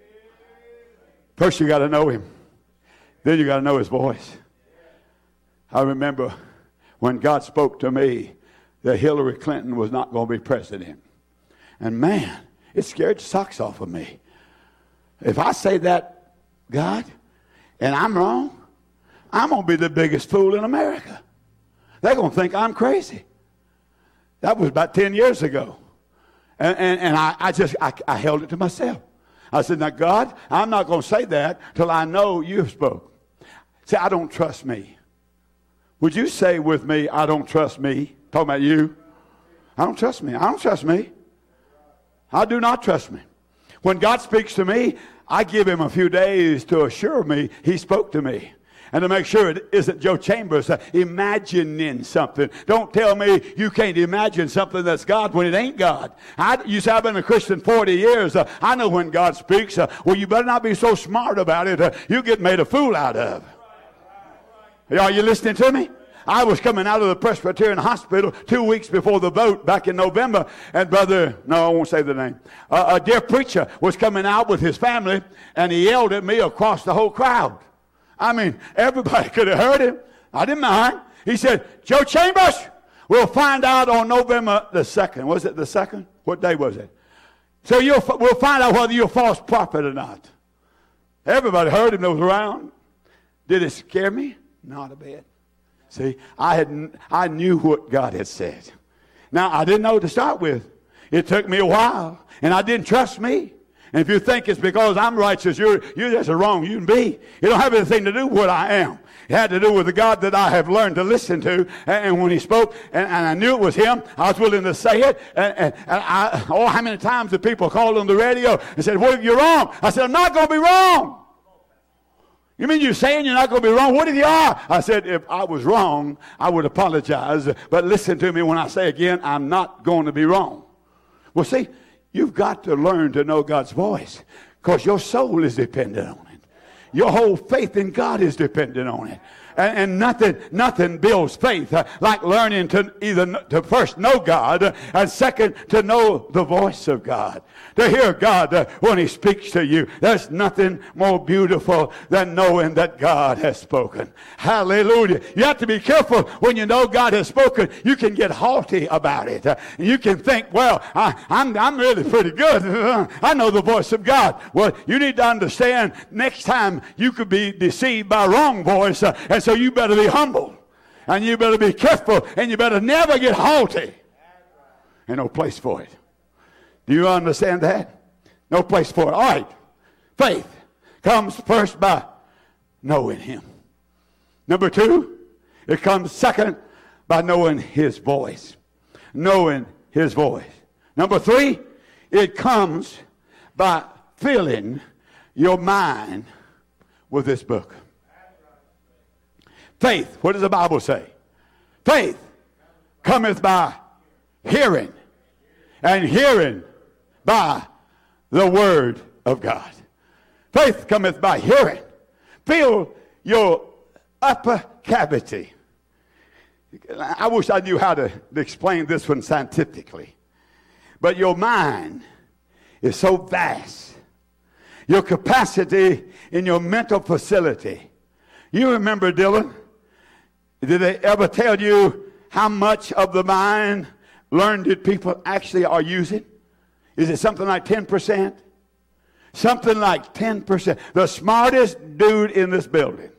First you got to know Him. Then you got to know His voice. I remember when God spoke to me that Hillary Clinton was not going to be president. And man, it scared the socks off of me. If I say that, God, and I'm wrong, I'm going to be the biggest fool in America. They're going to think I'm crazy. That was about ten years ago. And, and, and I, I just, I, I held it to myself. I said, now, God, I'm not going to say that till I know you spoke. See, I don't trust me. Would you say with me, I don't trust me? Talking about you. I don't trust me. I don't trust me. I do not trust me. When God speaks to me, I give him a few days to assure me he spoke to me. And to make sure it isn't Joe Chambers uh, imagining something. Don't tell me you can't imagine something that's God when it ain't God. I, you say, I've been a Christian forty years. Uh, I know when God speaks. Uh, well, you better not be so smart about it. Uh, you get made a fool out of. Are you listening to me? I was coming out of the Presbyterian Hospital two weeks before the vote back in November, and brother, no, I won't say the name, uh, a dear preacher was coming out with his family, and he yelled at me across the whole crowd. I mean, everybody could have heard him. I didn't mind. He said, Joe Chambers, we'll find out on November the second. Was it the second? What day was it? So you'll, we'll find out whether you're a false prophet or not. Everybody heard him that was around. Did it scare me? Not a bit. See, I had I knew what God had said. Now, I didn't know to start with. It took me a while, and I didn't trust me. And if you think it's because I'm righteous, you're, you're just a wrong human being. It don't have anything to do with what I am. It had to do with the God that I have learned to listen to. And, and when he spoke, and, and I knew it was him, I was willing to say it. And, and, and I, oh, how many times did people call on the radio and said, what if you're wrong? I said, I'm not going to be wrong. You mean you're saying you're not going to be wrong? What if you are? I said, if I was wrong, I would apologize. But listen to me when I say again, I'm not going to be wrong. Well, see, you've got to learn to know God's voice because your soul is dependent on it. Your whole faith in God is dependent on it. And, and nothing nothing builds faith uh, like learning to either to first know God uh, and second to know the voice of God. To hear God uh, when he speaks to you. There's nothing more beautiful than knowing that God has spoken. Hallelujah. You have to be careful when you know God has spoken. You can get haughty about it. Uh, you can think, well, I, I'm, I'm really pretty good. I know the voice of God. Well, you need to understand next time you could be deceived by a wrong voice. Uh, and so you better be humble. And you better be careful. And you better never get haughty. Ain't no place for it. Do you understand that? No place for it. All right. Faith comes first by knowing him. Number two, it comes second by knowing his voice. Knowing his voice. Number three, it comes by filling your mind with this book. Faith, what does the Bible say? Faith cometh by hearing, and hearing by the word of God. Faith cometh by hearing. Fill your upper cavity. I wish I knew how to explain this one scientifically. But your mind is so vast. Your capacity in your mental facility. You remember, Dylan, did they ever tell you how much of the mind learned people actually are using? Is it something like ten percent? Something like ten percent. The smartest dude in this building.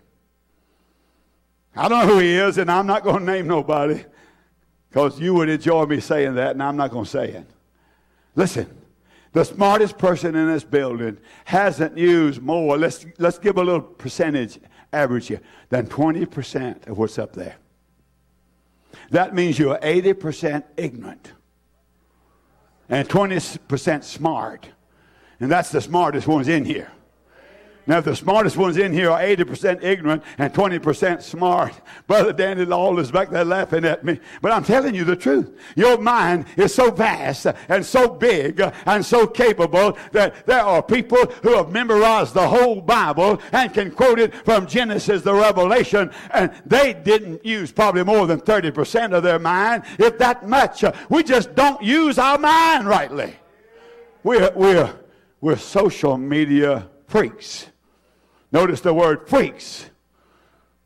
I don't know who he is, and I'm not going to name nobody because you would enjoy me saying that, and I'm not going to say it. Listen, the smartest person in this building hasn't used more, let's, let's give a little percentage average here, than twenty percent of what's up there. That means you're eighty percent ignorant and twenty percent smart. And that's the smartest ones in here. Now, if the smartest ones in here are eighty percent ignorant and twenty percent smart, Brother Danny Law is back there laughing at me. But I'm telling you the truth. Your mind is so vast and so big and so capable that there are people who have memorized the whole Bible and can quote it from Genesis to Revelation, and they didn't use probably more than thirty percent of their mind, if that much. We just don't use our mind rightly. We're, we're, we're social media freaks. Notice the word freaks.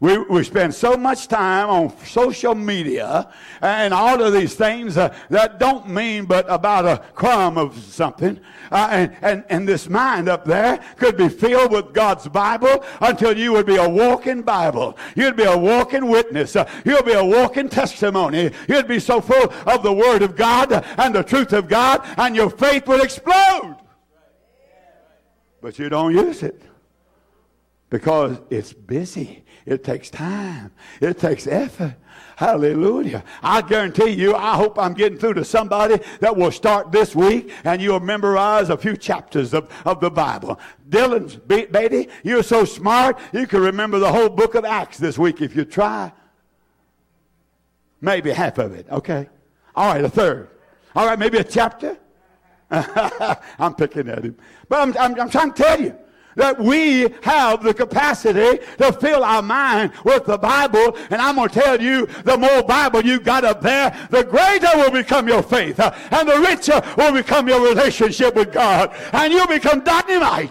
We, we spend so much time on social media and all of these things uh, that don't mean but about a crumb of something. Uh, and, and, and this mind up there could be filled with God's Bible until you would be a walking Bible. You'd be a walking witness. Uh, you'd be a walking testimony. You'd be so full of the Word of God and the truth of God, and your faith would explode. But you don't use it because it's busy. It takes time. It takes effort. Hallelujah. I guarantee you, I hope I'm getting through to somebody that will start this week and you'll memorize a few chapters of, of the Bible. Dylan, Beatty, you're so smart, you can remember the whole book of Acts this week if you try. Maybe half of it, okay? All right, a third. All right, maybe a chapter. I'm picking at him. But I'm, I'm, I'm trying to tell you that we have the capacity to fill our mind with the Bible. And I'm going to tell you, the more Bible you got up there, the greater will become your faith. Uh, and the richer will become your relationship with God. And you'll become dynamite.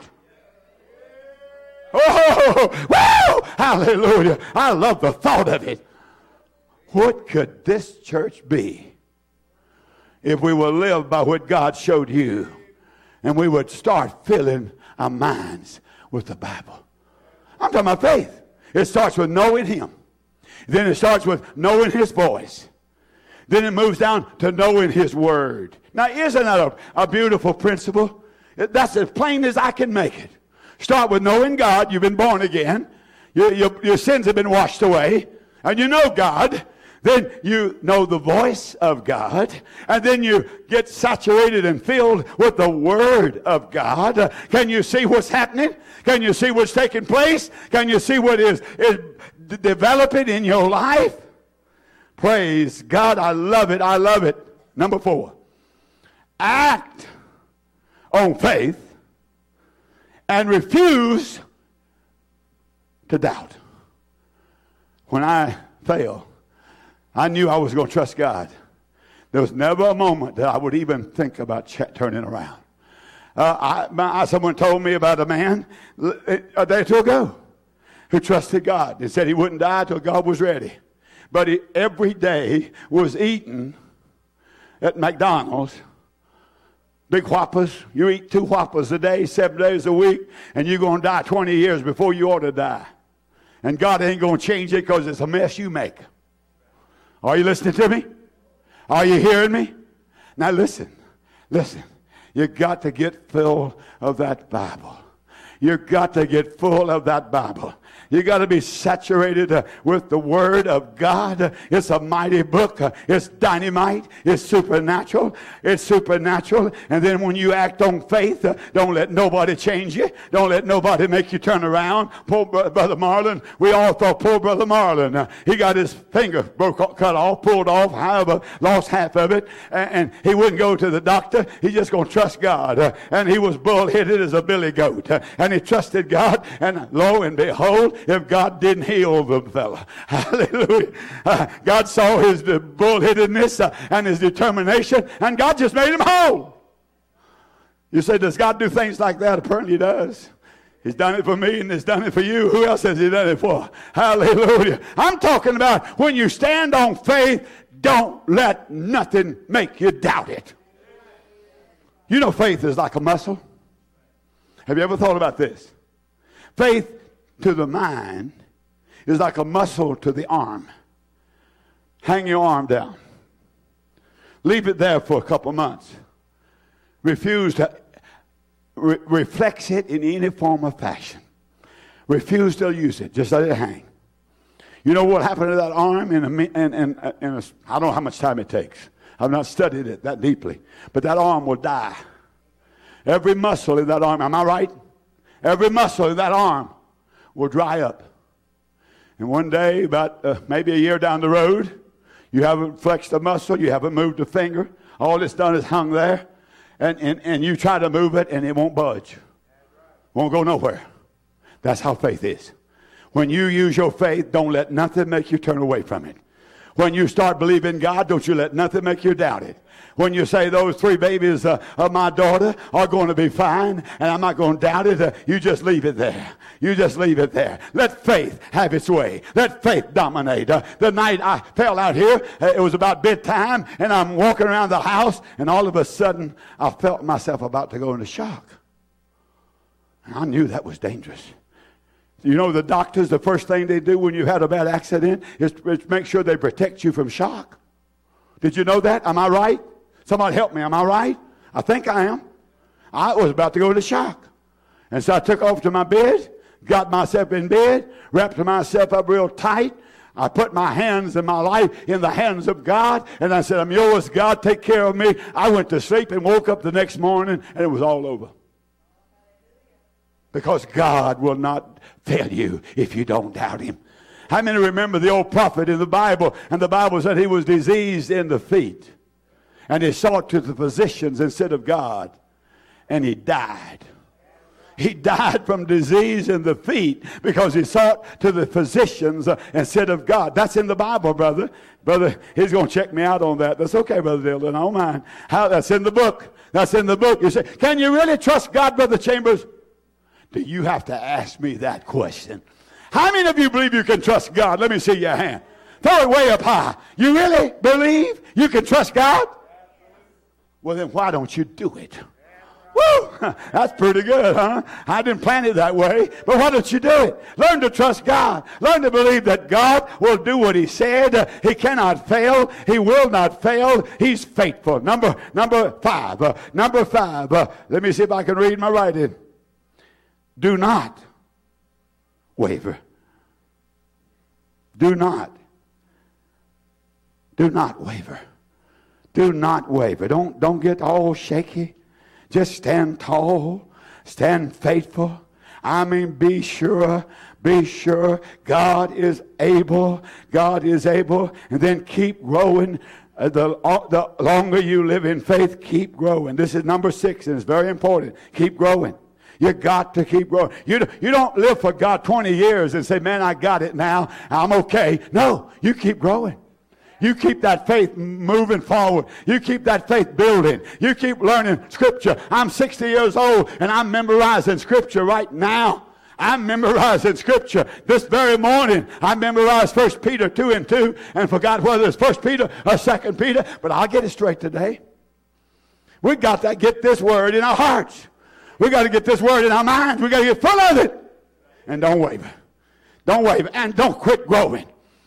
Oh, woo! Hallelujah. I love the thought of it. What could this church be if we will live by what God showed you and we would start filling our minds with the Bible? I'm talking about faith. It starts with knowing Him. Then it starts with knowing His voice. Then it moves down to knowing His Word. Now, isn't that a, a beautiful principle? That's as plain as I can make it. Start with knowing God. You've been born again. Your, your, your sins have been washed away. And you know God. Then you know the voice of God. And then you get saturated and filled with the Word of God. Uh, can you see what's happening? Can you see what's taking place? Can you see what is, is d- developing in your life? Praise God. I love it. I love it. Number four. Act on faith and refuse to doubt. When I fail, I knew I was going to trust God. There was never a moment that I would even think about ch- turning around. Uh, I, my, someone told me about a man a day or two ago who trusted God and said he wouldn't die till God was ready. But he every day was eating at McDonald's, big Whoppers. You eat two Whoppers a day, seven days a week, and you're going to die twenty years before you ought to die. And God ain't going to change it because it's a mess you make. Are you listening to me? Are you hearing me? Now listen, listen. You got to get full of that Bible. You got to get full of that Bible. You got to be saturated uh, with the Word of God. Uh, it's a mighty book. Uh, it's dynamite. It's supernatural. It's supernatural. And then when you act on faith, uh, don't let nobody change you. Don't let nobody make you turn around. Poor bro- Brother Marlin, we all thought poor Brother Marlin, uh, he got his finger broke off, cut off, pulled off, however, lost half of it. And, and he wouldn't go to the doctor. He's just going to trust God. Uh, and he was bull-headed as a billy goat. Uh, and he trusted God. And lo and behold, if God didn't heal the fella. Hallelujah. Uh, God saw his uh, bullheadedness uh, and his determination, and God just made him whole. You say, does God do things like that? Apparently he does. He's done it for me and he's done it for you. Who else has he done it for? Hallelujah. I'm talking about when you stand on faith, don't let nothing make you doubt it. You know faith is like a muscle. Have you ever thought about this? Faith to the mind is like a muscle to the arm. Hang your arm down. Leave it there for a couple months. Refuse to re- reflex it in any form or fashion. Refuse to use it. Just let it hang. You know what happened to that arm in a, in, in, in a, I don't know how much time it takes. I've not studied it that deeply. But that arm will die. Every muscle in that arm, am I right? Every muscle in that arm will dry up. And one day, about uh, maybe a year down the road, you haven't flexed a muscle, you haven't moved a finger. All it's done is hung there. And, and, and you try to move it, and it won't budge. Won't go nowhere. That's how faith is. When you use your faith, don't let nothing make you turn away from it. When you start believing God, don't you let nothing make you doubt it. When you say those three babies uh, of my daughter are going to be fine, and I'm not going to doubt it, uh, you just leave it there. You just leave it there. Let faith have its way. Let faith dominate. Uh, the night I fell out here, uh, it was about bedtime, and I'm walking around the house, and all of a sudden, I felt myself about to go into shock. And I knew that was dangerous. You know, the doctors, the first thing they do when you had a bad accident is, is make sure they protect you from shock. Did you know that? Am I right? Somebody help me. Am I right? I think I am. I was about to go into shock. And so I took off to my bed, got myself in bed, wrapped myself up real tight. I put my hands and my life in the hands of God, and I said, I'm yours, God, take care of me. I went to sleep and woke up the next morning, and it was all over. Because God will not fail you if you don't doubt him. How many remember the old prophet in the Bible? And the Bible said he was diseased in the feet. And he sought to the physicians instead of God. And he died. He died from disease in the feet because he sought to the physicians uh, instead of God. That's in the Bible, brother. Brother, he's going to check me out on that. That's okay, Brother Dillon. I don't mind. How, that's in the book. That's in the book. You say, can you really trust God, Brother Chambers? Do you have to ask me that question? How many of you believe you can trust God? Let me see your hand. Throw it way up high. You really believe you can trust God? Well, then why don't you do it? Woo! That's pretty good, huh? I didn't plan it that way, but why don't you do it? Learn to trust God. Learn to believe that God will do what he said. Uh, he cannot fail. He will not fail. He's faithful. Number, number five. Uh, number five. Uh, let me see if I can read my writing. Do not waver. Do not. Do not waver. Do not waver. Don't, don't get all shaky. Just stand tall. Stand faithful. I mean, be sure. Be sure God is able. God is able. And then keep growing. Uh, the, uh, the longer you live in faith, keep growing. This is number six, and it's very important. Keep growing. You got to keep growing. You, you don't live for God twenty years and say, man, I got it now. I'm okay. No, you keep growing. You keep that faith moving forward. You keep that faith building. You keep learning Scripture. I'm sixty years old, and I'm memorizing Scripture right now. I'm memorizing Scripture. This very morning, I memorized First Peter two and two and forgot whether it's First Peter or Second Peter, but I'll get it straight today. We've got to get this word in our hearts. We got to get this word in our minds. We got to get full of it. And don't waver. Don't waver. And don't quit growing.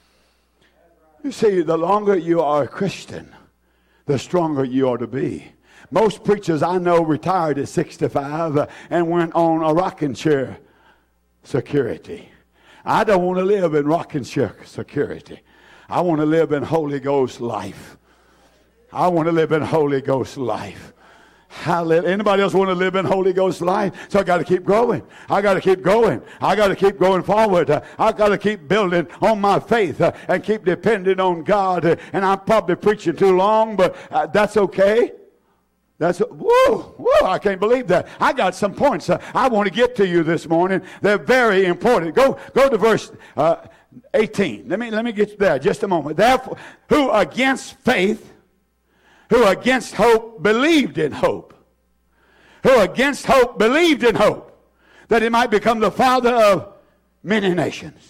You see, the longer you are a Christian, the stronger you ought to be. Most preachers I know retired at sixty-five uh, and went on a rocking chair security. I don't want to live in rocking chair security. I want to live in Holy Ghost life. I want to live in Holy Ghost life. Hallelujah. Anybody else want to live in Holy Ghost life? So I got to keep growing. I got to keep going. I got to keep going forward. Uh, I got to keep building on my faith uh, and keep depending on God. Uh, and I'm probably preaching too long, but uh, that's okay. That's whoa, whoa! I can't believe that. I got some points uh, I want to get to you this morning. They're very important. Go, go to verse uh, eighteen. Let me let me get there just a moment. Therefore, who against faith, who against hope believed in hope, who against hope believed in hope, that he might become the father of many nations.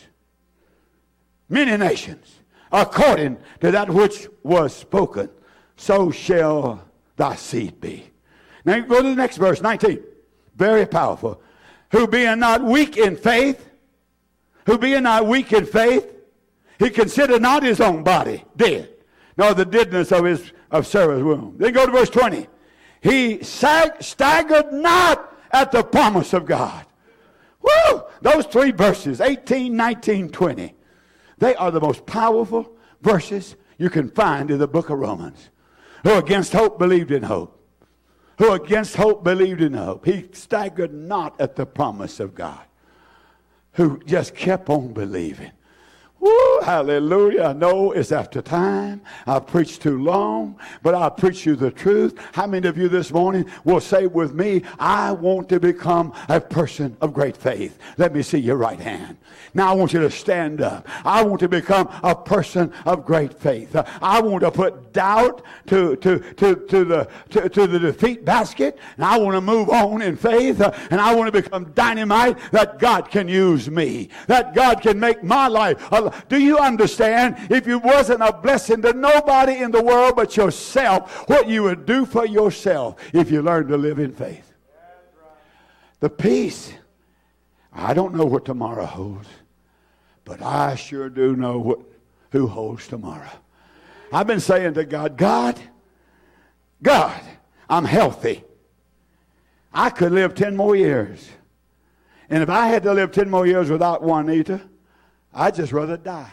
Many nations, according to that which was spoken, so shall thy seed be. Now go to the next verse, nineteen. Very powerful. Who being not weak in faith, who being not weak in faith, he considered not his own body dead, nor the deadness of his of Sarah's womb. Then go to verse twenty. He sag, staggered not at the promise of God. Woo! Those three verses, eighteen, nineteen, twenty, they are the most powerful verses you can find in the book of Romans. Who against hope believed in hope. Who against hope believed in hope. He staggered not at the promise of God. Who just kept on believing. Woo, hallelujah. No, it's after time. I've preached too long, but I'll preach you the truth. How many of you this morning will say with me, I want to become a person of great faith? Let me see your right hand. Now I want you to stand up. I want to become a person of great faith. I want to put doubt to, to, to, to, the, to, to the defeat basket, and I want to move on in faith, and I want to become dynamite that God can use me, that God can make my life a. Do you understand? If you wasn't a blessing to nobody in the world but yourself, what you would do for yourself if you learned to live in faith. The peace. I don't know what tomorrow holds, but I sure do know what who holds tomorrow. I've been saying to God, God, God, I'm healthy. I could live ten more years. And if I had to live ten more years without Juanita, I'd just rather die.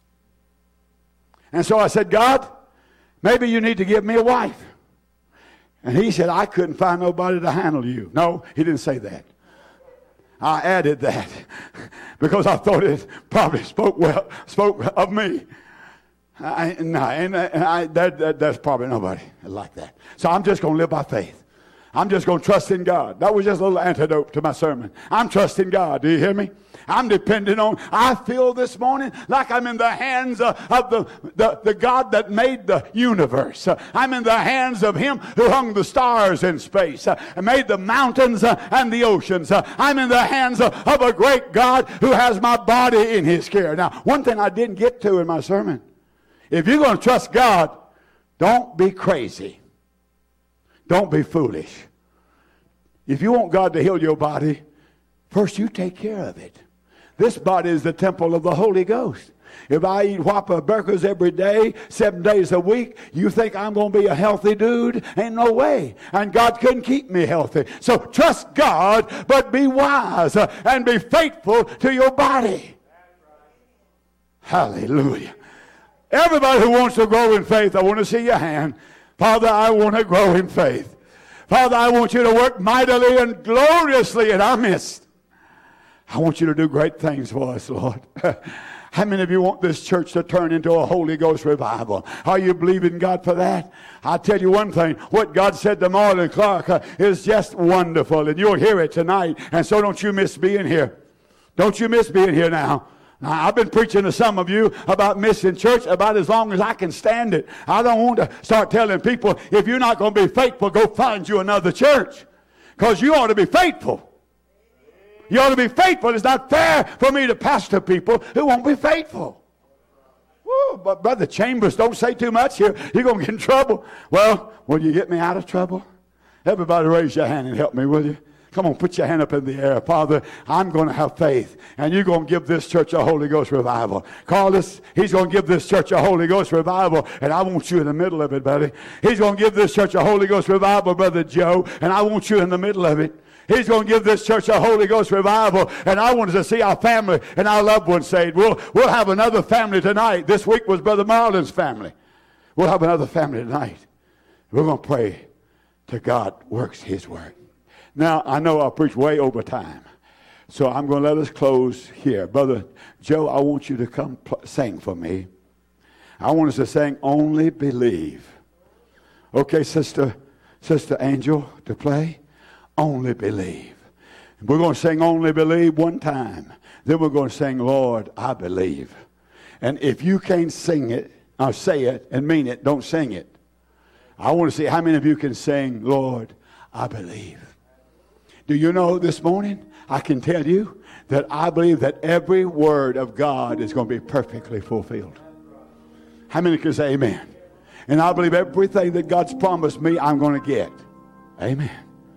And so I said, God, maybe you need to give me a wife. And he said, I couldn't find nobody to handle you. No, he didn't say that. I added that because I thought it probably spoke well, spoke of me. I, no, and, and I, that, that, that's probably nobody like that. So I'm just going to live by faith. I'm just going to trust in God. That was just a little antidote to my sermon. I'm trusting God. Do you hear me? I'm depending on, I feel this morning like I'm in the hands of, of the, the, the God that made the universe. Uh, I'm in the hands of Him who hung the stars in space uh, and made the mountains uh, and the oceans. Uh, I'm in the hands of, of a great God who has my body in His care. Now, one thing I didn't get to in my sermon, if you're going to trust God, don't be crazy. Don't be foolish. If you want God to heal your body, first you take care of it. This body is the temple of the Holy Ghost. If I eat Whopper burgers every day, seven days a week, you think I'm going to be a healthy dude? Ain't no way. And God couldn't keep me healthy. So trust God, but be wise uh, and be faithful to your body. Hallelujah. Everybody who wants to grow in faith, I want to see your hand. Father, I want to grow in faith. Father, I want you to work mightily and gloriously in our midst. I want you to do great things for us, Lord. How many of you want this church to turn into a Holy Ghost revival? Are you believing God for that? I'll tell you one thing. What God said to Marlon Clark uh, is just wonderful, and you'll hear it tonight. And so don't you miss being here. Don't you miss being here now. Now, I've been preaching to some of you about missing church about as long as I can stand it. I don't want to start telling people, if you're not going to be faithful, go find you another church. Because you ought to be faithful. You ought to be faithful. It's not fair for me to pastor people who won't be faithful. Woo, but Brother Chambers, don't say too much here. You're going to get in trouble. Well, will you get me out of trouble? Everybody raise your hand and help me, will you? Come on, put your hand up in the air. Father, I'm going to have faith, and you're going to give this church a Holy Ghost revival. Carlos, he's going to give this church a Holy Ghost revival, and I want you in the middle of it, buddy. He's going to give this church a Holy Ghost revival, Brother Joe, and I want you in the middle of it. He's going to give this church a Holy Ghost revival, and I want us to see our family and our loved ones saved. We'll, we'll have another family tonight. This week was Brother Marlon's family. We'll have another family tonight. We're going to pray till God works His work. Now, I know I preach way over time, so I'm going to let us close here. Brother Joe, I want you to come pl- sing for me. I want us to sing Only Believe. Okay, Sister, Sister Angel, to play. Only believe. We're going to sing Only Believe one time. Then we're going to sing, Lord, I believe. And if you can't sing it, or say it and mean it, don't sing it. I want to see how many of you can sing, Lord, I believe. Do you know this morning, I can tell you that I believe that every word of God is going to be perfectly fulfilled. How many can say amen? And I believe everything that God's promised me, I'm going to get. Amen.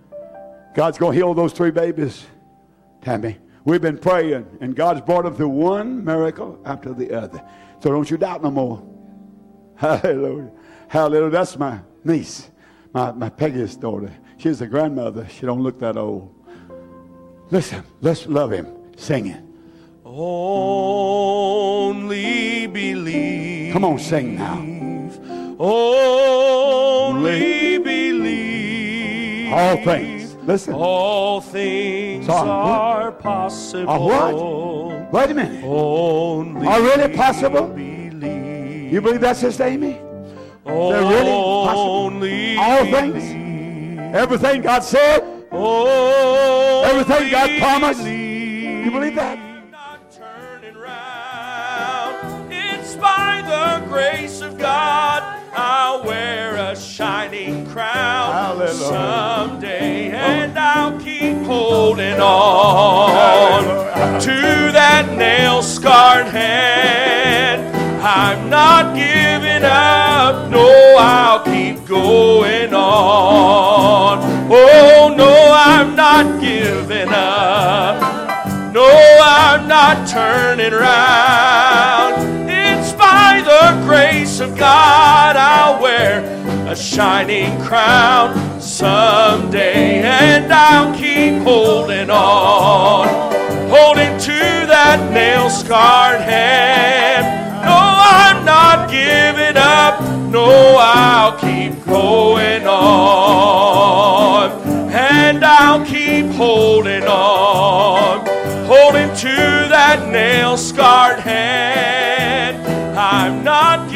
God's going to heal those three babies, Tammy. We've been praying, and God's brought them through one miracle after the other. So don't you doubt no more. Hallelujah. Hallelujah. That's my niece, my, my Peggy's daughter. She's the grandmother. She don't look that old. Listen, let's love Him. Sing it. Only believe. Come on, sing now. Only believe. All things. Listen. All things Sorry, are possible. A what? Wait a minute. Only Are really possible? believe. You believe that, Sister Amy? They're really possible. Only All things. believe. Everything God said. Only Everything God promised. believe. You believe that? Not turning round. It's by the grace of God I'll wear a shining crown. Hallelujah. Someday, and I'll keep holding on to that nail-scarred hand. I'm not giving up, no, I'll keep going on. Oh, no, I'm not giving up. No, I'm not turning round. It's by the grace of God I'll wear a shining crown someday, and I'll keep holding on, holding to that nail-scarred hand. No, I'm not giving up. No, I'll keep going on, and I'll keep holding on, holding to that nail-scarred hand. I'm not